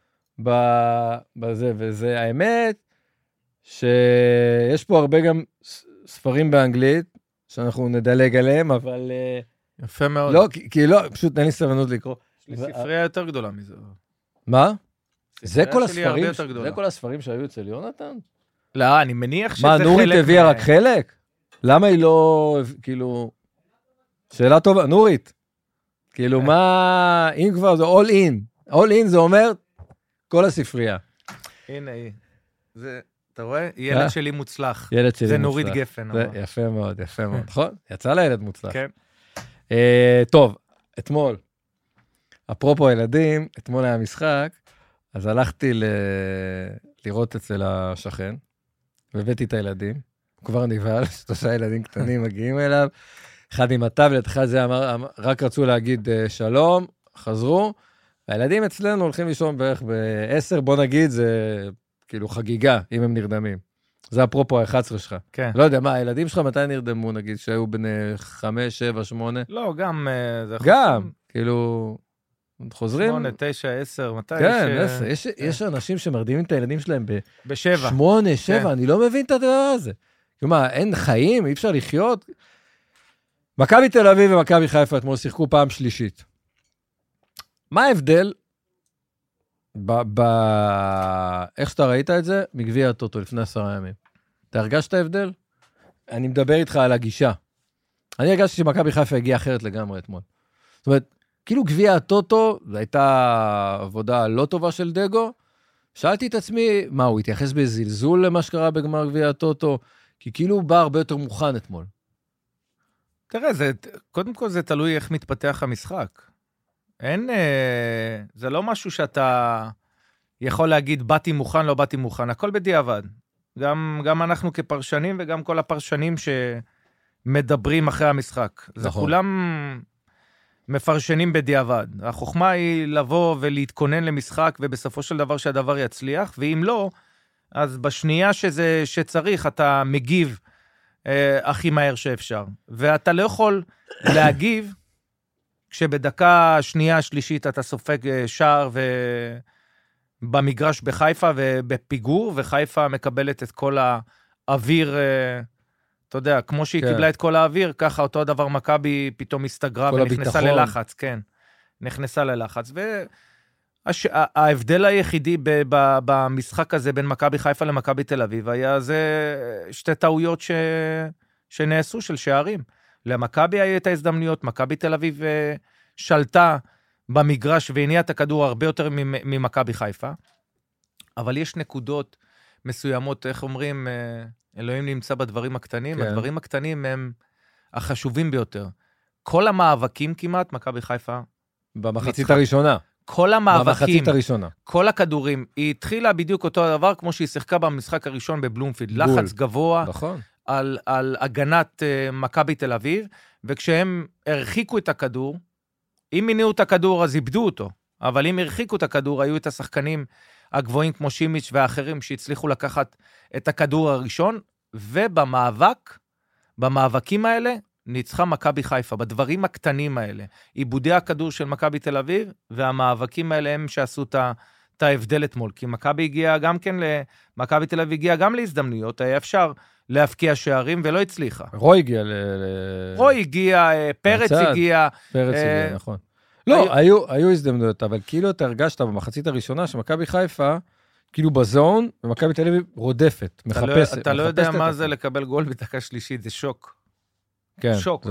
בזה, וזה האמת, שיש פה הרבה גם ספרים באנגלית, שאנחנו נדלג עליהם, אבל... יפה מאוד. לא, כי, כי לא, פשוט אין לי סבלנות לקרוא. יש לי ספרייה יותר גדולה מזה. מה? זה כל הספרים, זה כל הספרים שהיו אצל יונתן? לא, אני מניח שזה חלק... מה, נורית הביאה מה... רק חלק? למה היא לא, כאילו... שאלה טובה, נורית. כאילו, מה... אם כבר זה all in. all in זה אומר כל הספרייה. הנה היא. זה, אתה רואה? ילד שלי מוצלח. ילד שלי מוצלח. זה נורית גפן. זה יפה מאוד, יפה מאוד. נכון? יצא לילד מוצלח. כן. טוב, אתמול, אפרופו ילדים, אתמול היה משחק, אז הלכתי ל... לראות אצל השכן, והבאתי את הילדים, הוא כבר נבהל, שלושה ילדים קטנים מגיעים אליו, אחד עם הטאבלט, אחד זה אמר, רק רצו להגיד שלום, חזרו, והילדים אצלנו הולכים לישון בערך ב-עשר, בוא נגיד, זה כאילו חגיגה, אם הם נרדמים. זה אפרופו ה-אחת עשרה שלך. כן. לא יודע, מה, הילדים שלך מתי נרדמו, נגיד, שהיו בני חמש, שבע, שמונה? לא, גם... גם, כאילו... חוזרים? שמונה, תשע, עשר, מתי? כן, עשר. יש, יש אנשים שמרדימים את הילדים שלהם ב... בשבע. שמונה, שבע, אני לא מבין את הדבר הזה. כלומר, אין חיים, אי אפשר לחיות. מכבי תל אביב ומכבי חיפה אתמול שיחקו פעם שלישית. מה ההבדל ב... ב... איך שאתה ראית את זה? מגביע הטוטו לפני עשרה ימים. אתה הרגשת ההבדל? אני מדבר איתך על הגישה. אני הרגשתי שמכבי חיפה הגיעה אחרת לגמרי אתמול. זאת אומרת, כאילו גביע הטוטו, זו הייתה עבודה לא טובה של דגו, שאלתי את עצמי, מה, הוא התייחס בזלזול למה שקרה בגמר גביע הטוטו? כי כאילו הוא בא הרבה יותר מוכן אתמול. תראה, זה, קודם כל זה תלוי איך מתפתח המשחק. אין, זה לא משהו שאתה יכול להגיד, באתי מוכן, לא באתי מוכן, הכל בדיעבד. גם, גם אנחנו כפרשנים וגם כל הפרשנים שמדברים אחרי המשחק. נכון. זה כולם מפרשנים בדיעבד. החוכמה היא לבוא ולהתכונן למשחק, ובסופו של דבר שהדבר יצליח, ואם לא, אז בשנייה שזה, שצריך, אתה מגיב אה, הכי מהר שאפשר. ואתה לא יכול להגיב, כשבדקה שנייה שלישית אתה סופג שער במגרש בחיפה ובפיגור, וחיפה מקבלת את כל האוויר, אתה יודע, כמו שהיא כן. קיבלה את כל האוויר, ככה אותו הדבר מכבי פתאום הסתגרה ונכנסה הביטחון. ללחץ, כן, נכנסה ללחץ, וההבדל היחידי ב- ב- במשחק הזה בין מכבי חיפה למכבי תל אביב, היה זה שתי טעויות ש... שנעשו של שערים. למכבי היה את ההזדמנויות, מכבי תל אביב שלטה במגרש והניעה את הכדור הרבה יותר ממכבי חיפה, אבל יש נקודות מסוימות, איך אומרים, אלוהים נמצא בדברים הקטנים, כן. הדברים הקטנים הם החשובים ביותר. כל המאבקים כמעט, מכבי חיפה, במחצית ניצחה. הראשונה. כל המאבקים, במחצית הראשונה. כל הכדורים, היא התחילה בדיוק אותו הדבר, כמו שהיא שיחקה במשחק הראשון בבלומפילד, לחץ גבוה, נכון. על, על הגנת uh, מכבי תל אביב, וכשהם הרחיקו את הכדור, אם הניעו את הכדור אז איבדו אותו, אבל אם הרחיקו את הכדור, היו את השחקנים הגבוהים כמו שימיץ' ואחרים, שהצליחו לקחת את הכדור הראשון, ובמאבק, במאבקים האלה, ניצחה מכבי חיפה, בדברים הקטנים האלה, עיבודי הכדור של מכבי תל אביב, והמאבקים האלה הם שעשו את ה... את ההבדל אתמול, כי מכבי הגיעה גם כן, מכבי תל אביב הגיעה גם להזדמנויות, היה אפשר להפקיע שערים ולא הצליחה. רוי הגיע ל... רוי הגיע, פרץ הגיע. פרץ הגיע, נכון. לא, היו הזדמנויות, אבל כאילו אתה הרגשת במחצית הראשונה, שמכבי חיפה, כאילו בזון, ומכבי תל אביב רודפת, מחפשת. אתה לא יודע מה זה לקבל גול בדקה שלישית, זה שוק. כן. שוק.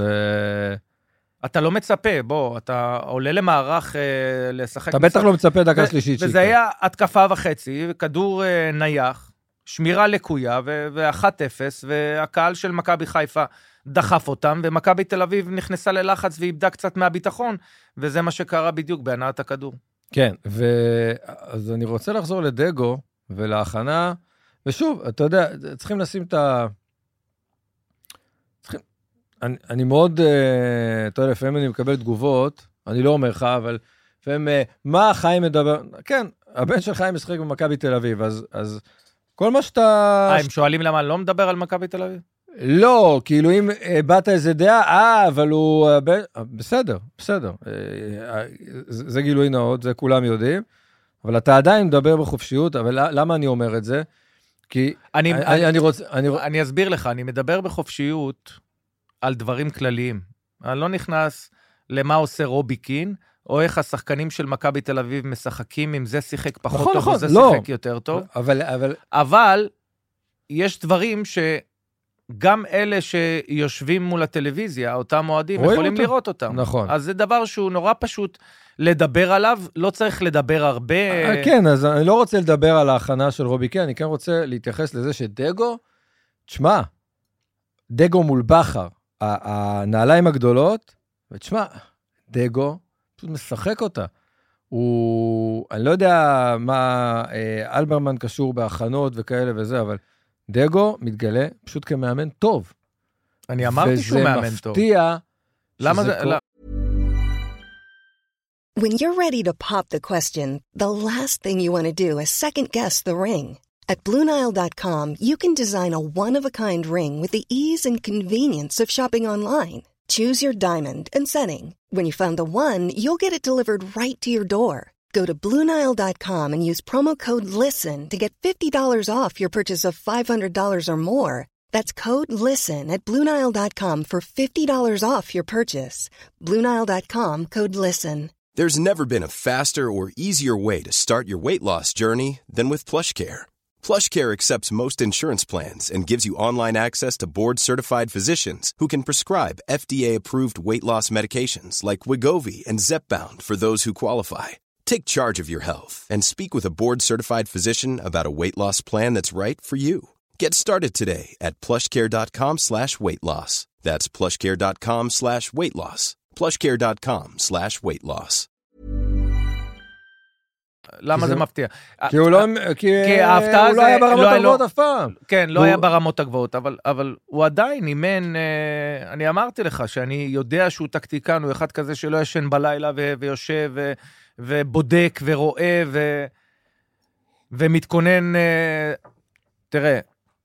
אתה לא מצפה, בוא, אתה עולה למערך אה, לשחק... אתה בטח לא מצפה דקה שלישית. וזה היה התקפה וחצי, כדור אה, נייח, שמירה לקויה, ו-אחת אפס, והקהל של מכבי חיפה דחף אותם, ומכבי תל אביב נכנסה ללחץ ואיבדה קצת מהביטחון, וזה מה שקרה בדיוק בהנעת הכדור. כן, אז אני רוצה לחזור לדגו, ולהכנה, ושוב, אתה יודע, צריכים לשים את ה... צריכים... אני, אני מאוד, אתה יודע, לפעמים אני מקבל תגובות, אני לא אומר לך, אבל לפעמים, מה חיים מדבר? כן, הבן של חיים משחק במכבי תל אביב, אז, אז כל מה שאתה... אה, הם שואלים למה לא מדבר על מכבי תל אביב? לא, כאילו אם באת איזה דעה, אה, אבל הוא... בסדר, בסדר. זה גילוי נאות, זה כולם יודעים, אבל אתה עדיין מדבר בחופשיות, אבל למה אני אומר את זה? כי אני, אני, אני, אני רוצה... אני, אני אסביר לך, אני מדבר בחופשיות על דברים כלליים. אני לא נכנס למה עושה רובי קין, או איך השחקנים של מכבי תל אביב משחקים, אם זה שיחק פחות נכון, טוב, נכון, או זה לא. שיחק יותר טוב. אבל, אבל... אבל יש דברים שגם אלה שיושבים מול הטלוויזיה, אותם מועדים, יכולים אותם. לראות אותם. נכון. אז זה דבר שהוא נורא פשוט לדבר עליו, לא צריך לדבר הרבה. כן, אז אני לא רוצה לדבר על ההכנה של רובי קין, אני כן רוצה להתייחס לזה שדגו, תשמע, דגו מול בחר, הנעליים הגדולות, ותשמע, דגו, פשוט משחק אותה. הוא, אני לא יודע מה אלברמן קשור בהכנות וכאלה וזה, אבל דגו מתגלה פשוט כמאמן טוב. אני אמרתי שהוא מאמן טוב. וזה מפתיע. למה זה... When you're ready to pop the question, the last thing you want to do is second guess the ring. At Blue Nile dot com, you can design a one-of-a-kind ring with the ease and convenience of shopping online. Choose your diamond and setting. When you find the one, you'll get it delivered right to your door. Go to Blue Nile dot com and use promo code LISTEN to get fifty dollars off your purchase of five hundred dollars or more. That's code LISTEN at Blue Nile dot com for fifty dollars off your purchase. Blue Nile dot com, code LISTEN. There's never been a faster or easier way to start your weight loss journey than with PlushCare. PlushCare accepts most insurance plans and gives you online access to board-certified physicians who can prescribe F D A-approved weight loss medications like Wegovy and Zepbound for those who qualify. Take charge of your health and speak with a board-certified physician about a weight loss plan that's right for you. Get started today at plushcare.com slash weight loss. That's plushcare.com slash weight loss. plushcare.com slash weight loss. למה זה מפתיע? כי הוא לא היה ברמות הגבוהות אף פעם. כן, לא היה ברמות הגבוהות, אבל הוא עדיין אימן, אני אמרתי לך שאני יודע שהוא טקטיקן, הוא אחד כזה שלא ישן בלילה ויושב ובודק ורואה ומתכונן. תראה,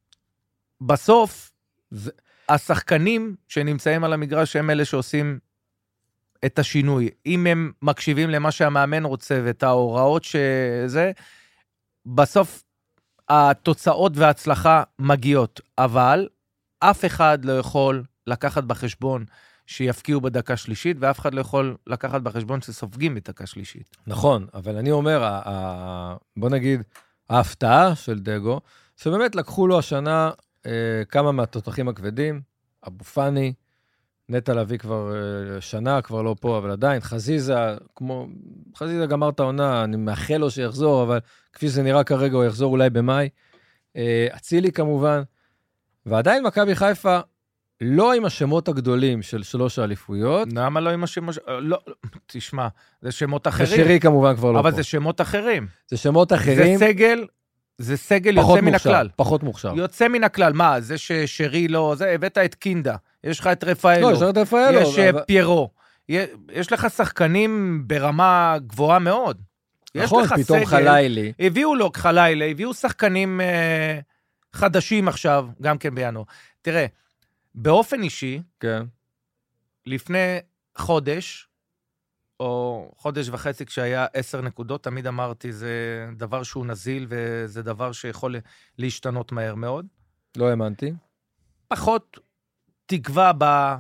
בסוף השחקנים שנמצאים על המגרש הם אלה שעושים את השינוי. אם הם מקשיבים למה שהמאמן רוצה ואת ההוראות שזה, בסוף התוצאות וההצלחה מגיעות. אבל אף אחד לא יכול לקחת בחשבון שיפקיעו בדקה שלישית, ואף אחד לא יכול לקחת בחשבון שסופגים בדקה שלישית. נכון, אבל אני אומר, בוא נגיד, ההפתעה של דגו, שבאמת לקחו לו השנה כמה מהתותחים הכבדים, אבו פאני, נטע לביא כבר שנה, כבר לא פה, אבל עדיין, חזיזה, כמו, חזיזה גמר את העונה, אני מאחל לו שיחזור, אבל כפי שזה נראה כרגע, הוא יחזור אולי במאי. אצילי כמובן, ועדיין מכבי חיפה, לא עם השמות הגדולים של שלוש האליפויות. למה לא עם השמות? לא, תשמע, זה שמות אחרים. ושירי כמובן כבר לא אבל פה. זה שמות אחרים. זה שמות אחרים. זה סגל, זה סגל יוצא מן הכלל. פחות מוכשר. יוצא מן הכלל, מה? זה ששרי לא, זה, הבאת את קינדה, יש לך את רפאלו. לא, יש לך את רפאלו. יש אבל... פיירו. יש לך שחקנים ברמה גבוהה מאוד. נכון, פתאום סגל, חלילי. הביאו לו חלילי, הביאו שחקנים אה, חדשים עכשיו, גם כן בינואר. תראה, באופן אישי, כן. לפני חודש, או חודש וחצי כשהיה עשר נקודות, תמיד אמרתי, זה דבר שהוא נזיל, וזה דבר שיכול להשתנות מהר מאוד. לא האמנתי. פחות תקווה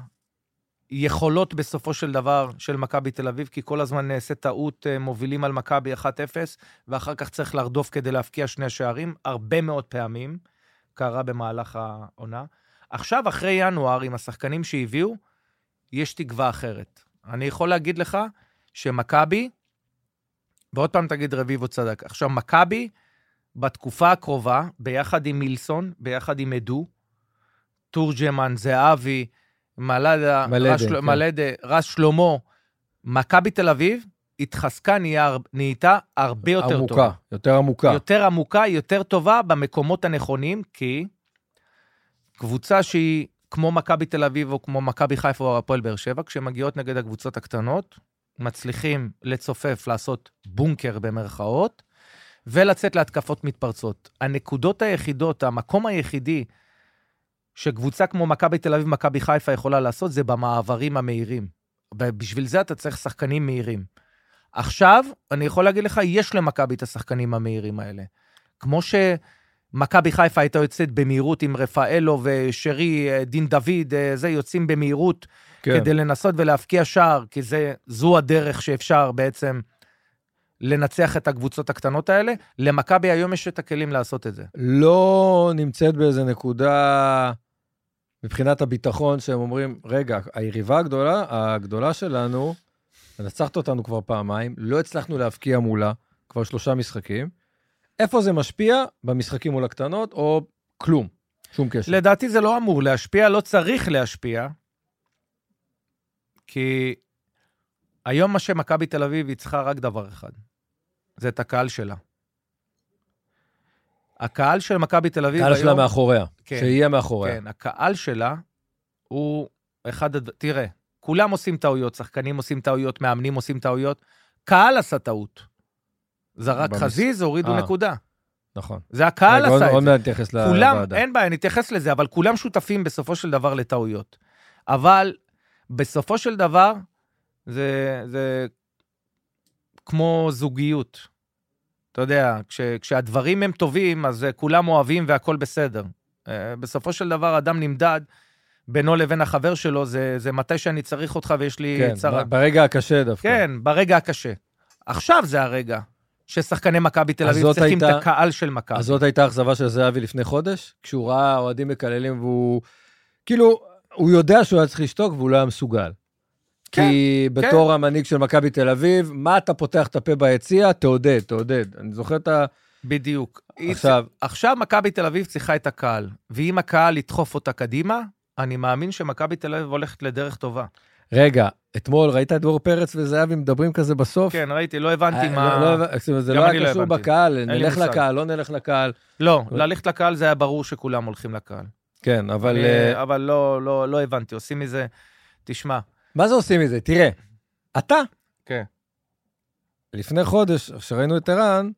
ביכולות בסופו של דבר של מכבי תל אביב, כי כל הזמן נעשה טעות, מובילים על מכבי אחת אפס, ואחר כך צריך לרדוף כדי להפקיע שני שערים, הרבה מאוד פעמים, קרה במהלך העונה. עכשיו, אחרי ינואר, עם השחקנים שהביאו, יש תקווה אחרת. אני יכול להגיד לך שמכבי, ועוד פעם תגיד רביבו צדק, עכשיו מכבי, בתקופה הקרובה, ביחד עם מילסון, ביחד עם אדו, תורג'מן, זהבי, מלדה, מלדה, רש, כן. מלדה, רס שלמה, מכבי תל אביב, התחזקה, נהייתה הרבה יותר עמוקה, טובה. יותר עמוקה. יותר עמוקה, יותר טובה במקומות הנכונים, כי קבוצה שהיא כמו מכבי תל אביב, או כמו מכבי חיפה או הפועל באר שבע, כשמגיעות נגד הקבוצות הקטנות, מצליחים לצופף, לעשות בונקר במרכאות, ולצאת להתקפות מתפרצות. הנקודות היחידות, המקום היחידי, שקבוצה כמו מכבי תל אביב, מכבי חיפה יכולה לעשות, זה במעברים המהירים. ובשביל זה אתה צריך שחקנים מהירים. עכשיו, אני יכול להגיד לך, יש למכבי את השחקנים המהירים האלה. כמו שמכבי חיפה הייתה יוצאת במהירות עם רפאלו ושרי, דין דוד, זה יוצאים במהירות, כן. כדי לנסות ולהפקיע שער, כי זה, זו הדרך שאפשר בעצם לנצח את הקבוצות הקטנות האלה. למכבי היום יש את הכלים לעשות את זה. לא נמצאת באיזה נקודה מבחינת הביטחון שהם אומרים, רגע, היריבה הגדולה, הגדולה שלנו, נצחת אותנו כבר פעמיים, לא הצלחנו להפקיע מולה, כבר שלושה משחקים. איפה זה משפיע? במשחקים מול הקטנות, או כלום? שום קשר. לדעתי זה לא אמור להשפיע, לא צריך להשפיע, כי היום מה שמכבי תל אביב היא צריכה רק דבר אחד. זה את הקהל שלה. הקהל של מכבי תל אביב הקהל היום... שלה מאחוריה. כן, שיהיה מאחוריה. כן, הקהל שלה הוא אחד... תראה, כולם עושים טעויות, שחקנים עושים טעויות, מאמנים עושים טעויות. קהל עשה טעות. זרק במס... חזיז, הורידו 아, נקודה. נכון. זה הקהל עשה את עוד זה. נתייחס כולם, לוועדה. אין בעיה, נתייחס לזה, אבל כולם שותפים בסופו של דבר לטעויות. אבל בסופו של דבר, זה, זה כמו זוגיות. אתה יודע, כש, כשהדברים הם טובים, אז כולם אוהבים והכל בסדר. בסופו של דבר, אדם נמדד בינו לבין החבר שלו, זה, זה מתי שאני צריך אותך ויש לי כן, צרה. ברגע הקשה דווקא. כן, ברגע הקשה. עכשיו זה הרגע ששחקני מכבי תל אביב צריכים הייתה, את הקהל של מכבי. אז זאת הייתה אכזבה של זהבי לפני חודש, כשהוא ראה אוהדים מקללים והוא, כאילו, הוא יודע שהוא היה צריך לשתוק והוא לא היה מסוגל. כי בתור המנהיג של מכבי תל אביב, מה אתה פותח את הפה ביציע? תעודד, תעודד. אני זוכר את ה... בדיוק. עכשיו, עכשיו מכבי תל אביב צריכה את הקהל, ואם הקהל ידחוף אותה קדימה, אני מאמין שמכבי תל אביב הולכת לדרך טובה. רגע, אתמול ראית את דור פרץ וזהבי מדברים כזה בסוף? כן, ראיתי, לא הבנתי מה... לא, לא, זה לא היה קשור בקהל, נלך לקהל, לא נלך לקהל. לא, ללכת לקהל זה היה ברור שכולם הולכים לקהל. כן, אבל... אבל לא, לא, לא הבנתי, עושים מזה, תשמע. מה זה עושים מזה? תראה, אתה, כן. לפני חודש, כשראינו את ערן,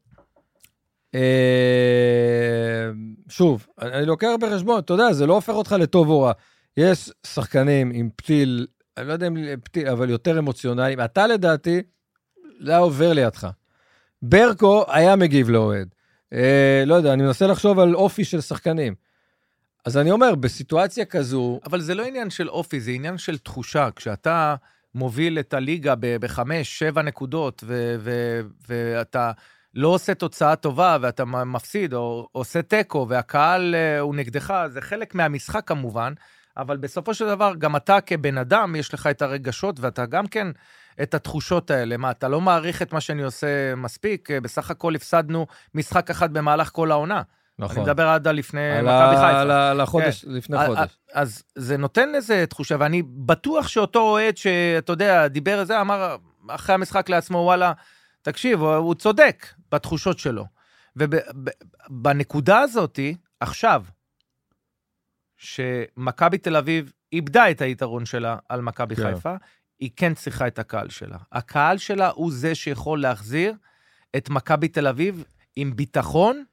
שוב, אני לוקח בחשבון, אתה יודע, זה לא הופך אותך לטוב או רע. יש שחקנים עם פתיל, אני לא יודע אם פתיל, אבל יותר אמוציונליים. אתה לדעתי, זה היה עובר לידך. ברקו היה מגיב לאוהד. לא יודע, אני מנסה לחשוב על אופי של שחקנים. אז אני אומר, בסיטואציה כזו... אבל זה לא עניין של אופי, זה עניין של תחושה. כשאתה מוביל את הליגה בחמש, שבע נקודות, ואתה לא עושה תוצאה טובה, ואתה מפסיד, או עושה טקו, והקהל הוא נגדך, זה חלק מהמשחק כמובן, אבל בסופו של דבר, גם אתה כבן אדם, יש לך את הרגשות, ואתה גם כן את התחושות האלה. מה, אתה לא מעריך את מה שאני עושה מספיק? בסך הכל הפסדנו משחק אחד במהלך כל העונה. נכון. אני מדבר עד לפני מכבי חיפה. על החודש, לפני חודש. אז זה נותן איזה תחושה, ואני בטוח שאותו אוהד שאתה יודע, דיבר על זה, אמר אחרי המשחק לעצמו, וואלה, תקשיב, הוא צודק בתחושות שלו. ובנקודה הזאת, עכשיו, שמכבי תל אביב איבדה את היתרון שלה על מכבי חיפה, היא כן צריכה את הקהל שלה. הקהל שלה הוא זה שיכול להחזיר את מכבי תל אביב עם ביטחון,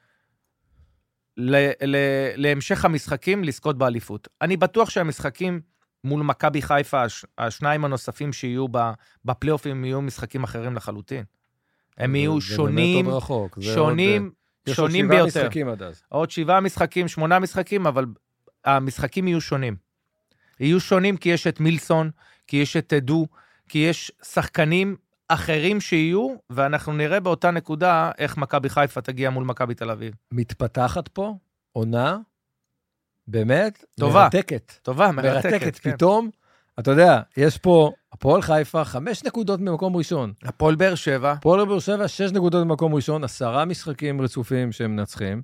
להמשך המשחקים, לזכות באליפות. אני בטוח שהמשחקים מול מכבי חיפה, השניים הנוספים שיהיו בפלייאופים, יהיו משחקים אחרים לחלוטין. הם יהיו שונים, שונים, שונים ביותר. יש עוד שבעה משחקים עד אז. עוד שבעה משחקים, שמונה משחקים, אבל המשחקים יהיו שונים. יהיו שונים כי יש את מילסון, כי יש את דו, כי יש שחקנים אחרים שיהיו, ואנחנו נראה באותה נקודה איך מכבי חיפה תגיע מול מכבי תל אביב. מתפתחת פה, עונה, באמת, טובה. מרתקת. טובה, מרתקת. מרתקת, כן. פתאום, אתה יודע, יש פה הפועל חיפה, חמש נקודות ממקום ראשון. הפועל באר שבע. הפועל באר שבע, שש נקודות ממקום ראשון, עשרה משחקים רצופים שהם מנצחים.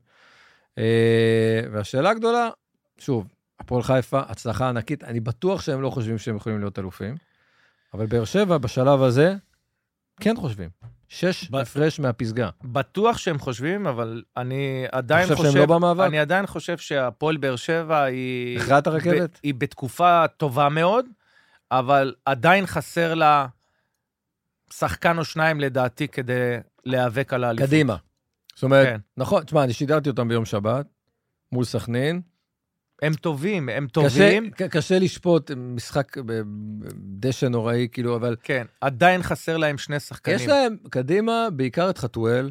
והשאלה הגדולה, שוב, הפועל חיפה, הצלחה ענקית, אני בטוח שהם לא חושבים שהם יכולים להיות אלופים, אבל באר שבע, בשלב הזה, כן חושבים. שש הפרש מהפסגה. בטוח שהם חושבים, אבל אני עדיין חושב... חושב... שהם לא במאבק? אני עדיין חושב שהפועל באר שבע היא... הכרעת הרכבת? ב... היא בתקופה טובה מאוד, אבל עדיין חסר לה שחקן או שניים לדעתי כדי להיאבק על האליפות. קדימה. זאת אומרת, כן. נכון, תשמע, אני שידרתי אותם ביום שבת, מול סכנין. הם טובים, הם טובים. קשה, קשה לשפוט משחק דשא נוראי, כאילו, אבל... כן, עדיין חסר להם שני שחקנים. יש להם קדימה, בעיקר את חתואל,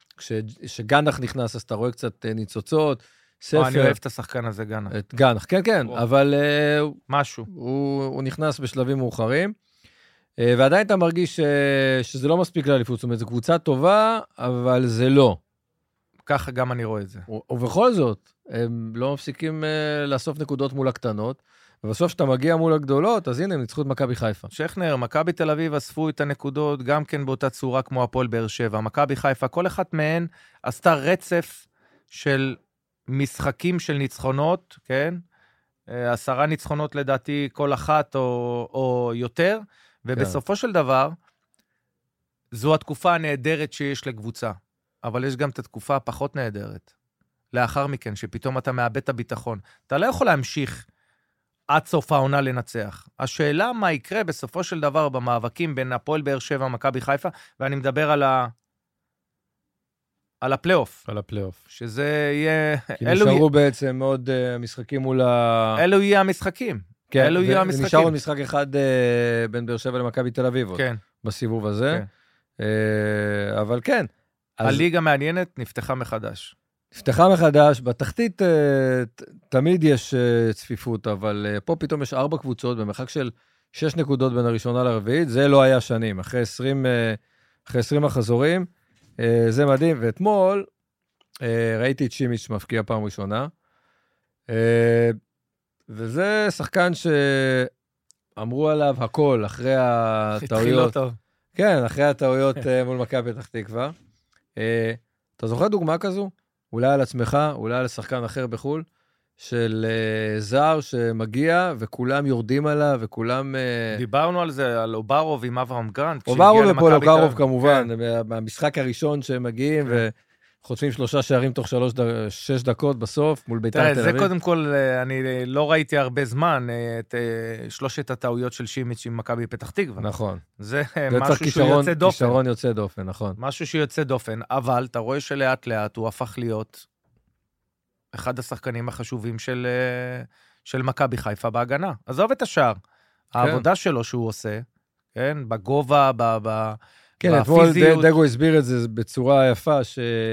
כשגנח נכנס, אז אתה רואה קצת ניצוצות, ספר... אני אוהב את השחקן הזה, גנח. את גנח, כן, כן, אבל... משהו. הוא, הוא נכנס בשלבים מאוחרים, ועדיין אתה מרגיש שזה לא מספיק לאליפות, זאת אומרת, זו קבוצה טובה, אבל זה לא. ככה גם אני רואה את זה. ובכל זאת, הם לא מפסיקים uh, לאסוף נקודות מול הקטנות, ובסוף שאתה מגיע מול הגדולות, אז הנה, הם ניצחו את מכבי חיפה. שכנר, מכבי תל אביב אספו את הנקודות, גם כן באותה צורה כמו הפועל באר שבע. מכבי חיפה, כל אחת מהן עשתה רצף של משחקים של ניצחונות, כן? עשרה ניצחונות לדעתי כל אחת או, או יותר, ובסופו של דבר, זו התקופה הנהדרת שיש לקבוצה. אבל יש גם את התקופה הפחות נהדרת. לאחר מכן, שפתאום אתה מאבד את הביטחון. אתה לא יכול להמשיך עד סוף העונה לנצח. השאלה מה יקרה בסופו של דבר במאבקים בין הפועל באר שבע ומכבי חיפה, ואני מדבר על ה... על הפלייאוף. על הפלייאוף. שזה יהיה... כי נשארו י... בעצם עוד uh, משחקים מול ה... אלו יהיה המשחקים. כן, אלו יהיה המשחקים. ונשאר עוד משחק אחד uh, בין באר שבע למכבי תל אביב. כן. בסיבוב הזה. כן. Uh, אבל כן. הליגה מעניינת נפתחה מחדש. נפתחה מחדש, בתחתית תמיד יש צפיפות, אבל פה פתאום יש ארבע קבוצות במרחק של שש נקודות בין הראשונה לרביעית, זה לא היה שנים, אחרי עשרים, אחרי עשרים החזורים, זה מדהים, ואתמול ראיתי את שימיץ' מפקיע פעם ראשונה, וזה שחקן אמרו עליו הכל, אחרי הטעויות. כן, אחרי הטעויות מול מכבי פתח תקווה. אתה זוכר דוגמה כזו? אולי על עצמך, אולי על שחקן אחר בחול, של זר שמגיע וכולם יורדים עליו וכולם... דיברנו על זה, על אוברוב עם אברהם גרנט. אוברוב ופולוקרוב כמובן, מהמשחק הראשון שהם מגיעים וחוטפים שלושה שערים תוך שלוש, שש דקות בסוף מול בית"ר תל אביב. תראה, זה קודם כל, אני לא ראיתי הרבה זמן את שלושת הטעויות של שימיץ' עם מכבי פתח תקווה. נכון. זה משהו שהוא יוצא דופן. כישרון יוצא דופן, נכון. משהו שיוצא דופן, אבל אתה רואה שלאט לאט הוא הפך להיות אחד השחקנים החשובים של, של מכבי חיפה בהגנה. עזוב את השאר. כן. העבודה שלו שהוא עושה, כן, בגובה, ב, ב, כן, אתמול דגו הסביר את זה בצורה יפה,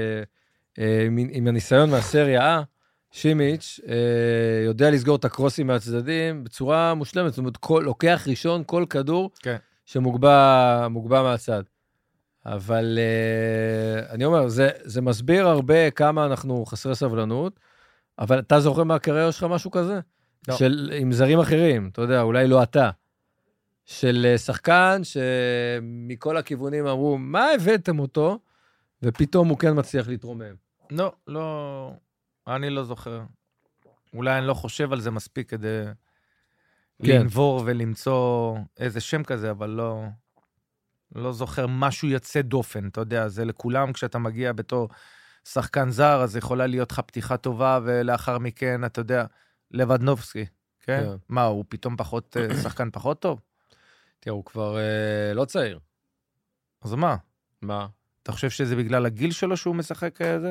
שעם הניסיון מהסריה A, שימיץ' יודע לסגור את הקרוסים מהצדדים בצורה מושלמת, זאת אומרת, כל, לוקח ראשון כל כדור כן. שמוגבע מוגבע מהצד. אבל אני אומר, זה, זה מסביר הרבה כמה אנחנו חסרי סבלנות, אבל אתה זוכר מהקריירה שלך משהו כזה? לא. של, עם זרים אחרים, אתה יודע, אולי לא אתה. של שחקן שמכל הכיוונים אמרו, מה הבאתם אותו? ופתאום הוא כן מצליח להתרומם. לא, לא, אני לא זוכר. אולי אני לא חושב על זה מספיק כדי כן. לנבור ולמצוא איזה שם כזה, אבל לא, לא זוכר משהו יצא דופן, אתה יודע, זה לכולם כשאתה מגיע בתור שחקן זר, אז יכולה להיות לך פתיחה טובה, ולאחר מכן, אתה יודע, לבדנובסקי, כן? כן. מה, הוא פתאום פחות, שחקן פחות טוב? תראה, הוא כבר אה, לא צעיר. אז מה? מה? אתה חושב שזה בגלל הגיל שלו שהוא משחק כזה?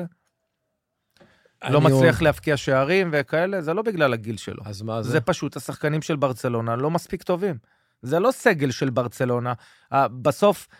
לא מצליח הוא... להפקיע שערים וכאלה, זה לא בגלל הגיל שלו. אז מה זה? זה פשוט השחקנים של ברצלונה לא מספיק טובים. זה לא סגל של ברצלונה. בסוף,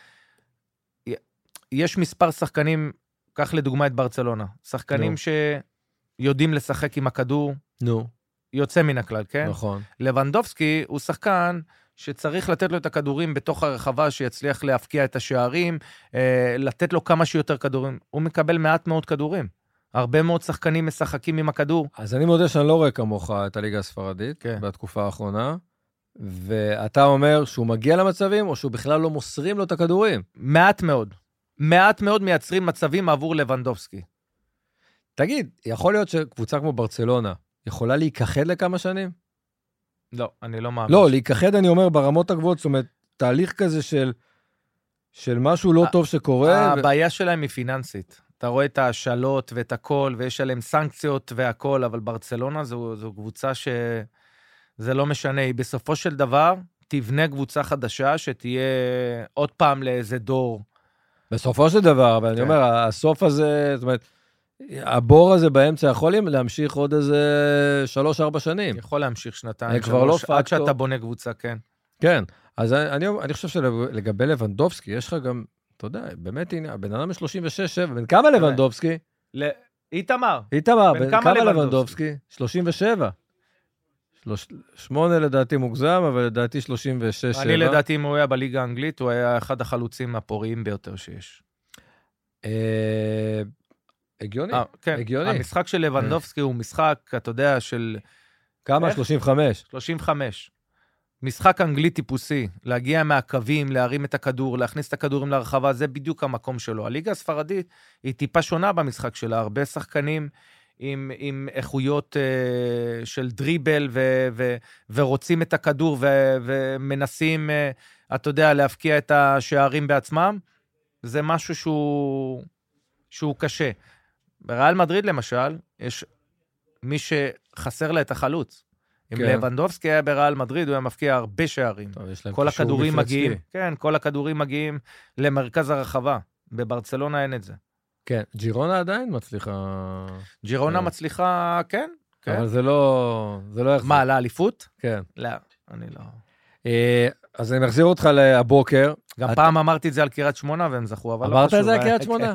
יש מספר שחקנים, כך לדוגמה את ברצלונה, שחקנים no. שיודעים לשחק עם הכדור, נו. No. יוצא מן הכלל, כן? נכון. לבנדובסקי הוא שחקן שצריך לתת לו את הכדורים בתוך הרחבה, שיצליח להפקיע את השערים, לתת לו כמה שיותר כדורים. הוא מקבל מעט מאוד כדורים. הרבה מאוד שחקנים משחקים עם הכדור. אז אני מודה שאני לא רואה כמוך את הליגה הספרדית, כן. בתקופה האחרונה, ואתה אומר שהוא מגיע למצבים, או שהוא בכלל לא מוסרים לו את הכדורים? מעט מאוד. מעט מאוד מייצרים מצבים עבור לבנדובסקי. תגיד, יכול להיות שקבוצה כמו ברצלונה, יכולה להיכחד לכמה שנים? לא, אני לא מאמין. לא, להיכחד אני אומר ברמות הגבוהות, זאת אומרת, תהליך כזה של, של משהו לא טוב שקורה. הבעיה ו... שלהם היא פיננסית. אתה רואה את השאלות ואת הכל, ויש עליהם סנקציות והכל, אבל ברצלונה זו, זו קבוצה שזה לא משנה. היא בסופו של דבר תבנה קבוצה חדשה, שתהיה עוד פעם לאיזה דור. בסופו של דבר, אבל כן. אני אומר, הסוף הזה, זאת אומרת, הבור הזה באמצע יכולים להמשיך עוד איזה שלוש, ארבע שנים. יכול להמשיך שנתיים, שלוש, לא עד שאתה בונה קבוצה, כן. כן, אז אני, אני חושב שלגבי לבנדובסקי, יש לך גם, אתה יודע, באמת, הנה, בן אדם שלושים ושש, שבע, בן כמה לבנדובסקי? איתמר. איתמר, בן כמה לבנדובסקי? שלושים ושבע. שמונה לדעתי מוגזם, אבל לדעתי שלושים ושש, שבע. אני לדעתי, אם הוא היה בליגה האנגלית, הוא היה אחד החלוצים הפוריים ביותר שיש. הגיוני, כן. הגיוני. המשחק של לבנדובסקי הוא משחק, אתה יודע, של... כמה? שלושים וחמש. שלושים וחמש. משחק אנגלי טיפוסי, להגיע מהקווים, להרים את הכדור, להכניס את הכדורים להרחבה, זה בדיוק המקום שלו. הליגה הספרדית היא טיפה שונה במשחק שלה, הרבה שחקנים עם, עם איכויות uh, של דריבל, ו, ו, ורוצים את הכדור, ו, ומנסים, uh, אתה יודע, להפקיע את השערים בעצמם, זה משהו שהוא, שהוא קשה. בריאל מדריד למשל, יש מי שחסר לה את החלוץ. אם לבנדובסקי היה בריאל מדריד, הוא היה מפקיע הרבה שערים. כל הכדורים מגיעים, כן, כל הכדורים מגיעים למרכז הרחבה. בברצלונה אין את זה. כן, ג'ירונה עדיין מצליחה... ג'ירונה מצליחה, כן. אבל זה לא... זה לא יחזור. מה, לאליפות? כן. לא, אני לא... אז אני מחזיר אותך לבוקר. גם פעם אמרתי את זה על קריית שמונה, והם זכו, אבל לא חשוב. אמרת את זה על קריית שמונה?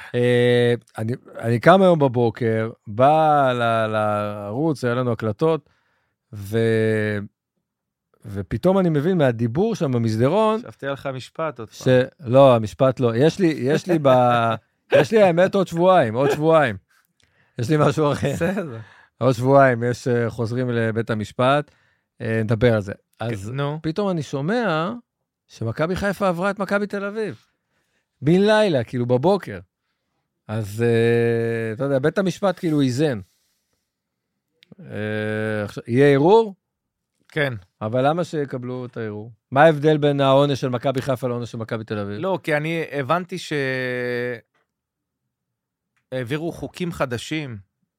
אני קם היום בבוקר, בא לערוץ, היה לנו הקלטות, ו... ופתאום אני מבין מהדיבור שם במסדרון... שבתי עליך משפט עוד ש... פעם. לא, המשפט לא. יש לי, יש לי ב... יש לי האמת עוד שבועיים, עוד שבועיים. יש לי משהו אחר. בסדר. עוד שבועיים, יש חוזרים לבית המשפט. נדבר על זה. אז נו. פתאום אני שומע שמכבי חיפה עברה את מכבי תל אביב. בין לילה, כאילו בבוקר. אז אתה יודע, בית המשפט כאילו איזן. יהיה ערעור? כן. אבל למה שיקבלו את הערעור? מה ההבדל בין העונש של מכבי חיפה לעונש של מכבי תל אביב? לא, כי אני הבנתי שהעבירו חוקים חדשים,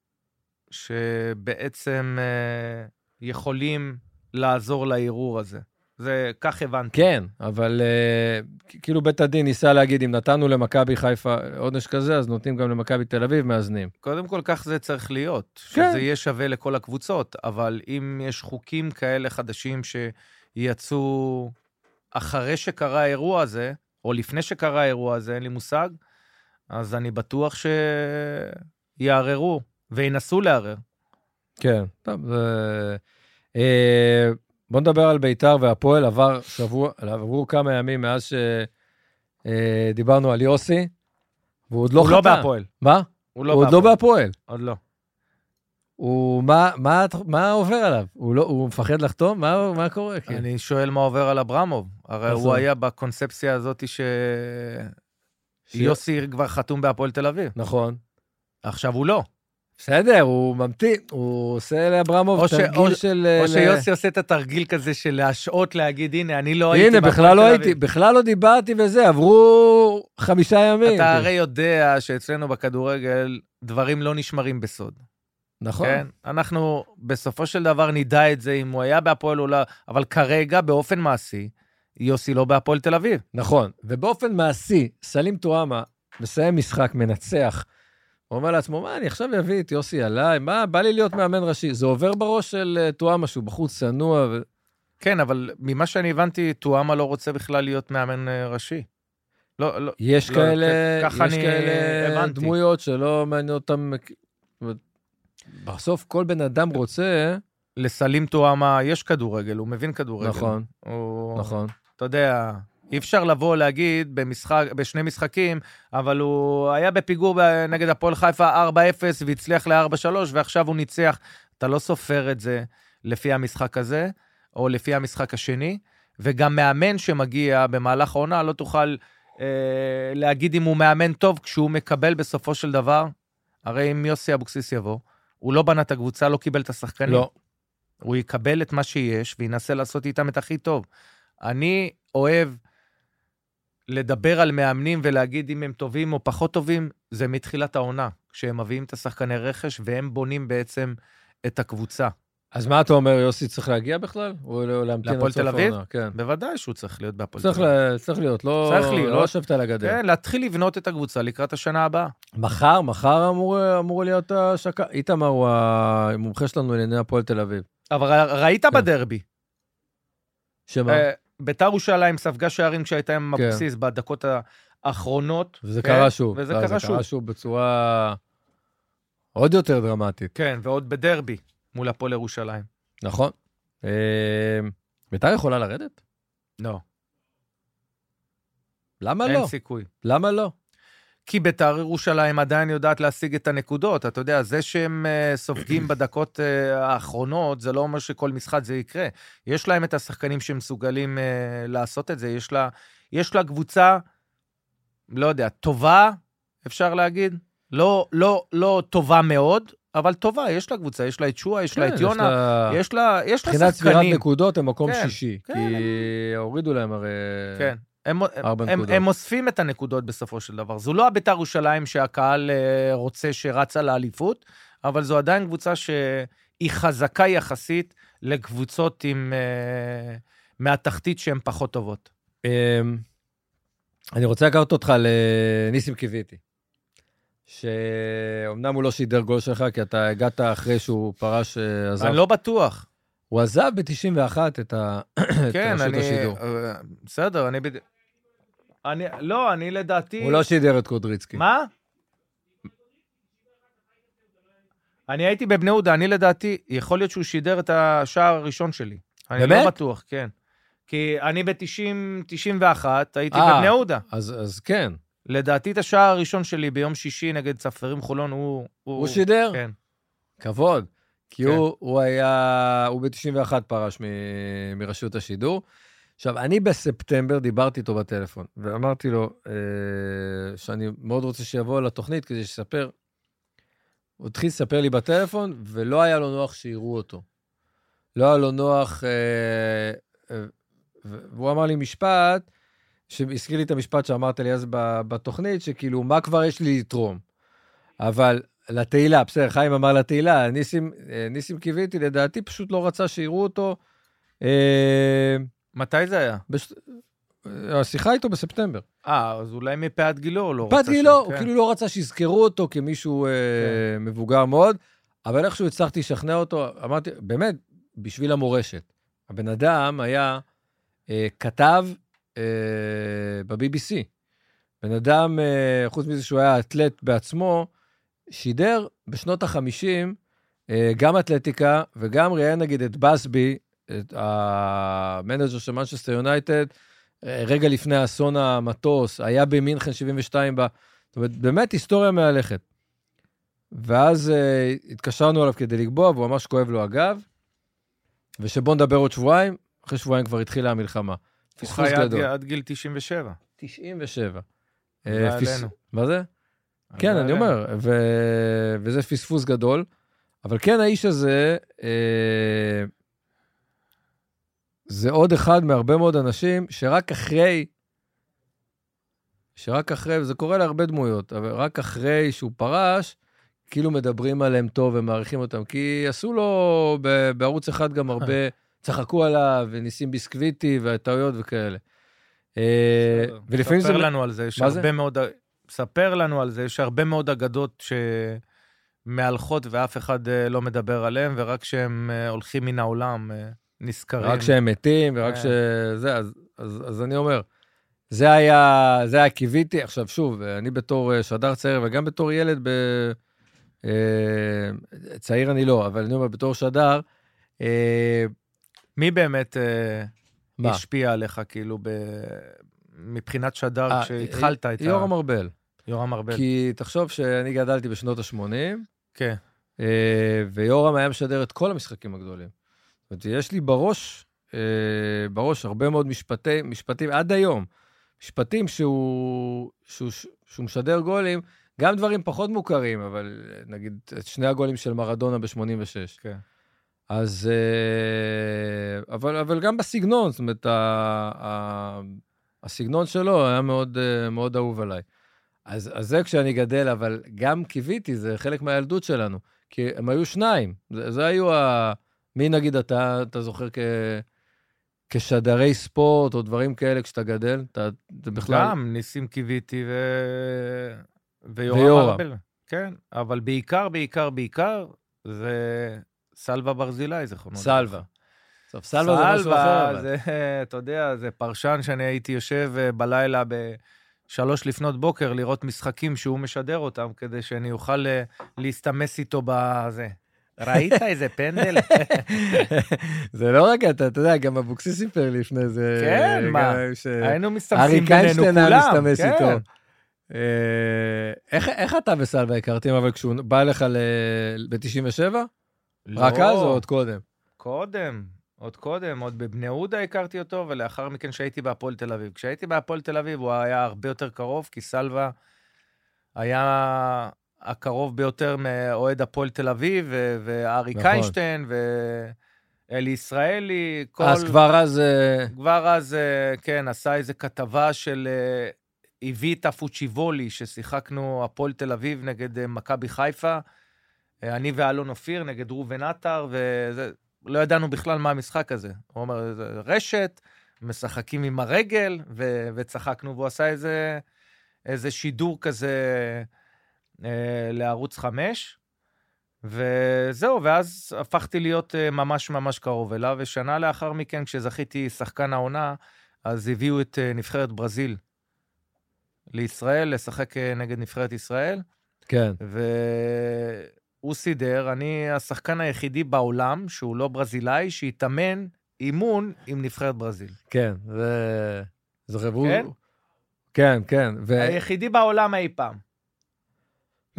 שבעצם יכולים לעזור לערעור הזה. זה כך הבנתי. כן, אבל כאילו בית הדין ניסה להגיד, אם נתנו למכבי חיפה עונש כזה, אז נותנים גם למכבי תל אביב מאזנים. קודם כל, כך זה צריך להיות, כן. שזה יהיה שווה לכל הקבוצות, אבל אם יש חוקים כאלה חדשים שיצאו אחרי שקרה האירוע הזה, או לפני שקרה האירוע הזה, אין לי מושג, אז אני בטוח שיערערו, וינסו לערער. כן, טוב, זה... בוא נדבר על ביתר והפועל, עבר שבוע, עברו כמה ימים מאז שדיברנו על יוסי, והוא עוד לא חתם. הוא לא בהפועל. מה? הוא לא הוא עוד לא בהפועל. עוד לא. הוא, מה, מה, מה עובר עליו? הוא לא, הוא מפחד לחתום? מה, מה קורה? אני שואל מה עובר על אברמוב. הרי הוא היה בקונספציה הזאת ש... יוסי כבר חתום בהפועל תל אביב. נכון. עכשיו הוא לא. בסדר, הוא ממתין, הוא עושה לאברמוב תרגיל של... או שיוסי עושה את התרגיל כזה של להשעות, להגיד, הנה, אני לא הייתי... הנה, בכלל לא הייתי, בכלל לא דיברתי וזה, עברו חמישה ימים. אתה הרי יודע שאצלנו בכדורגל דברים לא נשמרים בסוד. נכון. כן? אנחנו בסופו של דבר נדע את זה, אם הוא היה בהפועל או לא, אבל כרגע, באופן מעשי, יוסי לא בהפועל תל אביב. נכון, ובאופן מעשי, סלים טועמה, מסיים משחק, מנצח, הוא אומר לעצמו, מה, אני עכשיו אביא את יוסי עליי, מה, בא לי להיות מאמן ראשי, זה עובר בראש של טועמה, שהוא בחוץ צנוע. ו... כן, אבל ממה שאני הבנתי, טועמה לא רוצה בכלל להיות מאמן ראשי. לא, לא. יש לא, כאלה, כן, יש כאלה הבנתי. דמויות שלא מעניין אותם, בסוף כל בן אדם רוצה... לסלים טועמה יש כדורגל, הוא מבין כדורגל. נכון, הוא... נכון. אתה יודע... אי אפשר לבוא להגיד במשחק, בשני משחקים, אבל הוא היה בפיגור נגד הפועל חיפה ארבע אפס, והצליח ל-ארבע שלוש, ועכשיו הוא ניצח. אתה לא סופר את זה לפי המשחק הזה, או לפי המשחק השני, וגם מאמן שמגיע במהלך העונה, לא תוכל אה, להגיד אם הוא מאמן טוב, כשהוא מקבל בסופו של דבר, הרי אם יוסי אבוקסיס יבוא, הוא לא בנה את הקבוצה, לא קיבל את השחקנים. לא. הוא יקבל את מה שיש, וינסה לעשות איתם את הכי טוב. אני אוהב, לדבר על מאמנים ולהגיד אם הם טובים או פחות טובים, זה מתחילת העונה, כשהם מביאים את השחקני רכש, והם בונים בעצם את הקבוצה. אז מה אתה אומר, יוסי צריך להגיע בכלל? או להמתין להפועל תל אביב? כן. בוודאי שהוא צריך להיות בהפועל תל אביב. צריך להיות, לא, לא לשבת על הגדר. כן, להתחיל לבנות את הקבוצה לקראת השנה הבאה. מחר, מחר אמור, אמור להיות השקה. איתמר הוא המומחה שלנו לענייני הפועל תל אביב. אבל ראית כן. בדרבי. שמה? בית"ר ירושלים ספגה שערים כשהייתה עם אבוקסיס בדקות האחרונות. וזה קרה שוב. וזה קרה שוב. קרה שוב בצורה עוד יותר דרמטית. כן, ועוד בדרבי מול הפועל ירושלים. נכון. בית"ר יכולה לרדת? לא. למה לא? אין סיכוי. למה לא? כי בית"ר ירושלים עדיין יודעת להשיג את הנקודות. אתה יודע, זה שהם uh, סופגים בדקות uh, האחרונות, זה לא אומר שכל משחק זה יקרה. יש להם את השחקנים שמסוגלים uh, לעשות את זה. יש לה, יש לה קבוצה, לא יודע, טובה, אפשר להגיד. לא, לא, לא טובה מאוד, אבל טובה. יש לה קבוצה, יש לה את שואה, יש כן, לה את יונה, יש לה, יש לה שחקנים. שחקנים. מבחינת צבירת נקודות הם מקום כן, שישי, כן, כי הם... הורידו להם הרי... כן. הם, הם, הם, הם אוספים את הנקודות בסופו של דבר. זו לא הבית"ר ירושלים שהקהל רוצה שרצה לאליפות, אבל זו עדיין קבוצה שהיא חזקה יחסית לקבוצות עם, מהתחתית שהן פחות טובות. אני רוצה לקחת אותך לניסים קיוויתי, שאומנם הוא לא שידר גול שלך, כי אתה הגעת אחרי שהוא פרש עזב. אני לא בטוח. הוא עזב ב-תשעים ואחת את רשות השידור. בסדר, אני... אני, לא, אני לדעתי... הוא לא שידר את קודריצקי. מה? אני הייתי בבני יהודה, אני לדעתי, יכול להיות שהוא שידר את השער הראשון שלי. אני באמת? לא בטוח, כן. כי אני ב-תשעים, תשעים ואחת הייתי בבני יהודה. אז, אז כן. לדעתי את השער הראשון שלי ביום שישי נגד צפרים חולון, הוא... הוא, הוא שידר? כן. כבוד. כי הוא, הוא היה, הוא ב-תשעים ואחת פרש מ- מרשות השידור. עכשיו, אני בספטמבר דיברתי איתו בטלפון, ואמרתי לו אה, שאני מאוד רוצה שיבוא לתוכנית כדי שיספר. הוא התחיל לספר לי בטלפון, ולא היה לו נוח שיראו אותו. לא היה לו נוח, אה, אה, והוא אמר לי משפט, שהזכיר לי את המשפט שאמרת לי אז בתוכנית, שכאילו, מה כבר יש לי לתרום? אבל לתהילה, בסדר, חיים אמר לתהילה, ניסים, ניסים קיוויתי, לדעתי פשוט לא רצה שיראו אותו. מתי זה היה? בש... השיחה איתו בספטמבר. אה, אז אולי מפאת גילו לא רצה... מפאת גילו, הוא כאילו לא רצה שיזכרו אותו כמישהו מבוגר מאוד, אבל איכשהו הצלחתי לשכנע אותו, אמרתי, באמת, בשביל המורשת. הבן אדם היה כתב ב-בי בי סי. בן אדם, חוץ מזה שהוא היה אתלט בעצמו, שידר בשנות ה-חמישים, גם אתלטיקה, וגם ראיין נגיד את בסבי, את המנג'ר של מנצ'סטר יונייטד, רגע לפני האסון המטוס, היה במינכן שבעים ושתיים, בה, זאת אומרת, באמת היסטוריה מהלכת. ואז התקשרנו עליו כדי לקבוע, והוא ממש כואב לו אגב, ושבוא נדבר עוד שבועיים, אחרי שבועיים כבר התחילה המלחמה. הוא חי עד, עד גיל תשעים ושבע. תשעים ושבע. פס... מה זה? כן, אני אומר, ו... וזה פספוס גדול, אבל כן, האיש הזה, אה... זה עוד אחד מהרבה מאוד אנשים, שרק אחרי, שרק אחרי, וזה קורה להרבה דמויות, אבל רק אחרי שהוא פרש, כאילו מדברים עליהם טוב ומעריכים אותם, כי עשו לו בערוץ אחד גם הרבה, צחקו עליו, וניסים ביסקוויטי, והטעויות וכאלה. ולפעמים זה... ספר לנו על זה, יש הרבה מאוד... ספר לנו על זה, יש הרבה מאוד אגדות שמהלכות ואף אחד לא מדבר עליהם, ורק כשהם הולכים מן העולם נזכרים. רק כשהם מתים, ורק שזה, אז, אז, אז אני אומר, זה היה, זה היה קיוויתי, עכשיו שוב, אני בתור שדר צעיר, וגם בתור ילד, ב, צעיר אני לא, אבל אני אומר, בתור שדר, מי באמת מה? השפיע עליך, כאילו, ב... מבחינת שדר, כשהתחלת את ה... יורם ארבל. יורם ארבל. כי תחשוב שאני גדלתי בשנות ה-שמונים, כן. ויורם היה משדר את כל המשחקים הגדולים. זאת אומרת, יש לי בראש, בראש הרבה מאוד משפטים, משפטים עד היום, משפטים שהוא, שהוא, שהוא משדר גולים, גם דברים פחות מוכרים, אבל נגיד את שני הגולים של מרדונה ב-שמונים ושש. כן. אז, אבל, אבל גם בסגנון, זאת אומרת, ה, ה, הסגנון שלו היה מאוד, מאוד אהוב עליי. אז, אז זה כשאני גדל, אבל גם קיוויתי, זה חלק מהילדות שלנו, כי הם היו שניים. זה, זה היו ה... מי נגיד אתה, אתה זוכר כ, כשדרי ספורט או דברים כאלה כשאתה גדל? אתה, זה בכלל... גם ניסים קיוויתי ו... ויורם ארבל. כן, אבל בעיקר, בעיקר, בעיקר, זה סלווה ברזילי, זכרונו. סלווה. טוב, סלווה זה משהו אחר. זה, אתה יודע, זה פרשן שאני הייתי יושב בלילה בשלוש לפנות בוקר לראות משחקים שהוא משדר אותם, כדי שאני אוכל להסתמס איתו בזה. ראית איזה פנדל? זה לא רק אתה, אתה יודע, גם אבוקסיס סיפר לי לפני זה. כן, מה? היינו מסתמסים בינינו כולם. אריק איינשטיין מסתמס איתו. איך אתה וסלווה הכרתם, אבל כשהוא בא לך ב-תשעים ושבע? רק אז או עוד קודם? קודם, עוד קודם, עוד בבני יהודה הכרתי אותו, ולאחר מכן שהייתי בהפועל תל אביב. כשהייתי בהפועל תל אביב הוא היה הרבה יותר קרוב, כי סלווה היה הקרוב ביותר מאוהד הפועל תל אביב, ואריק איינשטיין, ואלי ישראלי. אז כבר אז... כבר אז, כן, עשה איזו כתבה של איוויטה פוצ'יבולי, ששיחקנו הפועל תל אביב נגד מכבי חיפה, אני ואלון אופיר נגד רובן עטר, ולא ידענו בכלל מה המשחק הזה. הוא אומר, זה רשת, משחקים עם הרגל, ו... וצחקנו, והוא עשה איזה, איזה שידור כזה אה, לערוץ חמש, וזהו, ואז הפכתי להיות אה, ממש ממש קרוב אליו, ושנה לאחר מכן, כשזכיתי שחקן העונה, אז הביאו את אה, נבחרת ברזיל לישראל, לשחק אה, נגד נבחרת ישראל. כן. ו... הוא סידר, אני השחקן היחידי בעולם, שהוא לא ברזילאי, שהתאמן אימון עם נבחרת ברזיל. כן, זה... זוכר, כן? הוא... כן, כן. ו... היחידי בעולם אי פעם.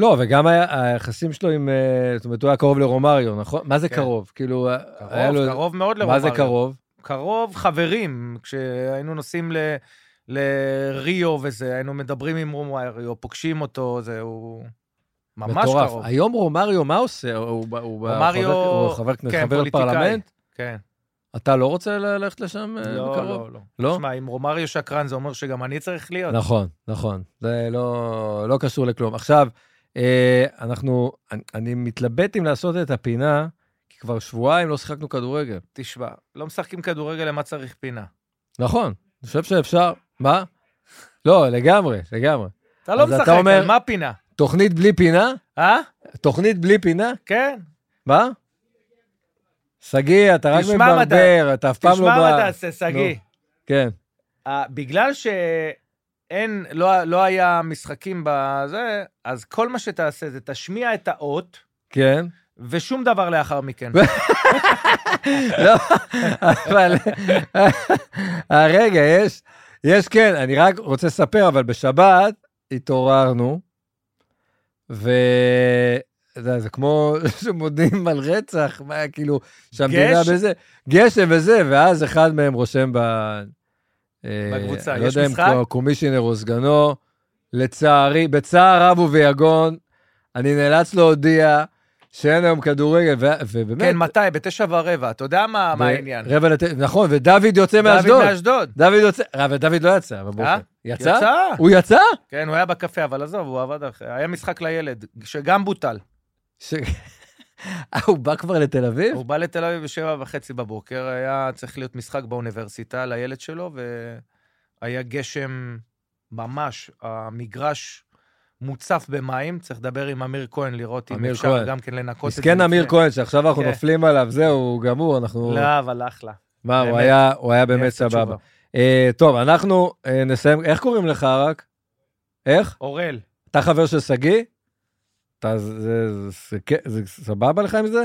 לא, וגם היחסים שלו עם, זאת אומרת, הוא היה קרוב לרומריו, נכון? מה זה קרוב? כאילו, קרוב, קרוב מאוד לרומריו. מה זה קרוב? קרוב חברים, כשהיינו נוסעים לריו וזה, היינו מדברים עם רומריו, פוגשים אותו, זה הוא ממש קרוב. היום רומריו, מה עושה? הוא חבר פרלמנט? כן. אתה לא רוצה ללכת לשם בקרוב? לא, לא, לא. תשמע, אם רומריו שקרן, זה אומר שגם אני צריך להיות. נכון, נכון. זה לא קשור לכלום. עכשיו, אנחנו, אני מתלבט אם לעשות את הפינה, כי כבר שבועיים לא שיחקנו כדורגל. תשמע, לא משחקים כדורגל, למה צריך פינה? נכון, אני חושב שאפשר. מה? לא, לגמרי, לגמרי. אתה לא משחק, על מה פינה? תוכנית בלי פינה? אה? תוכנית בלי פינה? כן. מה? סגי, אתה רק מברבר, אתה אף פעם לא בא. תשמע מה תעשה, סגי. כן. בגלל שאין, לא היה משחקים בזה, אז כל מה שתעשה זה תשמיע את האות. כן. ושום דבר לאחר מכן. לא, אבל... רגע, יש, יש כן, אני רק רוצה לספר, אבל בשבת התעוררנו, ו... זה, זה כמו שמודים על רצח, מה, כאילו, שהמדינה בזה, גשם וזה, ואז אחד מהם רושם ב... בקבוצה, לא יש יודע משחק? אם קומישיונר או סגנו, לצערי, בצער רב וביגון, אני נאלץ להודיע שאין היום כדורגל, ו... ובאמת... כן, מתי? בתשע ורבע, אתה יודע מה, ו... מה העניין? רבע לת... נכון, ודוד יוצא מאשדוד. דוד מאשדוד. דוד יוצא, אבל דוד לא יצא בבוקר. אה? יצא? יצא? הוא יצא? כן, הוא היה בקפה, אבל עזוב, הוא עבד אחרי. היה משחק לילד, שגם בוטל. ש... הוא בא כבר לתל אביב? הוא בא לתל אביב בשבע וחצי בבוקר, היה צריך להיות משחק באוניברסיטה לילד שלו, והיה גשם ממש, המגרש מוצף במים, צריך לדבר עם אמיר כהן, לראות אם אפשר כהן. גם כן לנקות את זה. מסכן אמיר כהן, שעכשיו אנחנו כן. נופלים עליו, זהו, גמור, אנחנו... לא, אבל אחלה. מה, הוא היה, הוא היה באמת סבבה. אה, טוב, אנחנו אה, נסיים, איך קוראים לך רק? איך? אורל. אתה חבר של סגי? אתה, זה, זה, זה, זה, זה סבבה לך עם זה?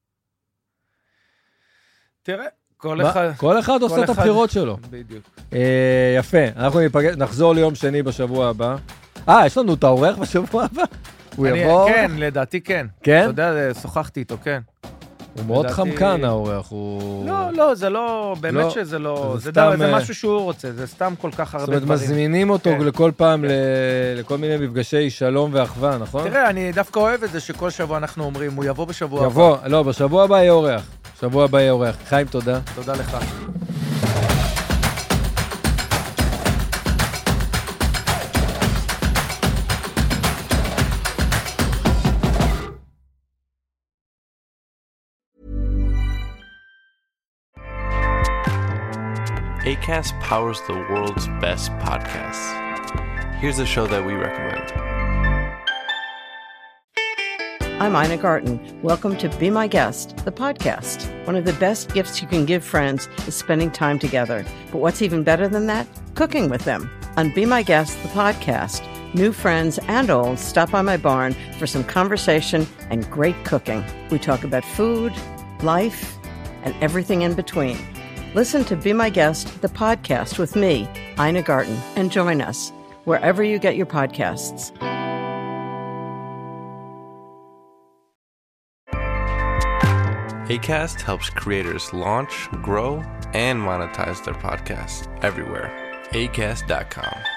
תראה, כל אחד... כל אחד עושה את הבחירות שלו. בדיוק. אה, יפה, אנחנו ניפגש, נחזור ליום שני בשבוע הבא. אה, יש לנו את האורח בשבוע הבא? הוא יבוא? כן, לדעתי כן. כן? אתה יודע, שוחחתי איתו, כן. הוא מאוד חמקן האורח, הוא... לא, לא, זה לא, באמת שזה לא, זה משהו שהוא רוצה, זה סתם כל כך הרבה דברים. זאת אומרת, מזמינים אותו לכל פעם לכל מיני מפגשי שלום ואחווה, נכון? תראה, אני דווקא אוהב את זה שכל שבוע אנחנו אומרים, הוא יבוא בשבוע הבא. יבוא, לא, בשבוע הבא יהיה אורח. בשבוע הבא יהיה אורח. חיים, תודה. תודה לך. Acast powers the world's best podcasts. Here's a show that we recommend. I'm Ina Garten. Welcome to Be My Guest, the podcast. One of the best gifts you can give friends is spending time together. But what's even better than that? Cooking with them. On Be My Guest, the podcast, new friends and old stop by my barn for some conversation and great cooking. We talk about food, life, and everything in between. Listen to Be My Guest, the podcast with me, Ina Garten, and join us wherever you get your podcasts. Acast helps creators launch, grow, and monetize their podcasts everywhere. acast dot com.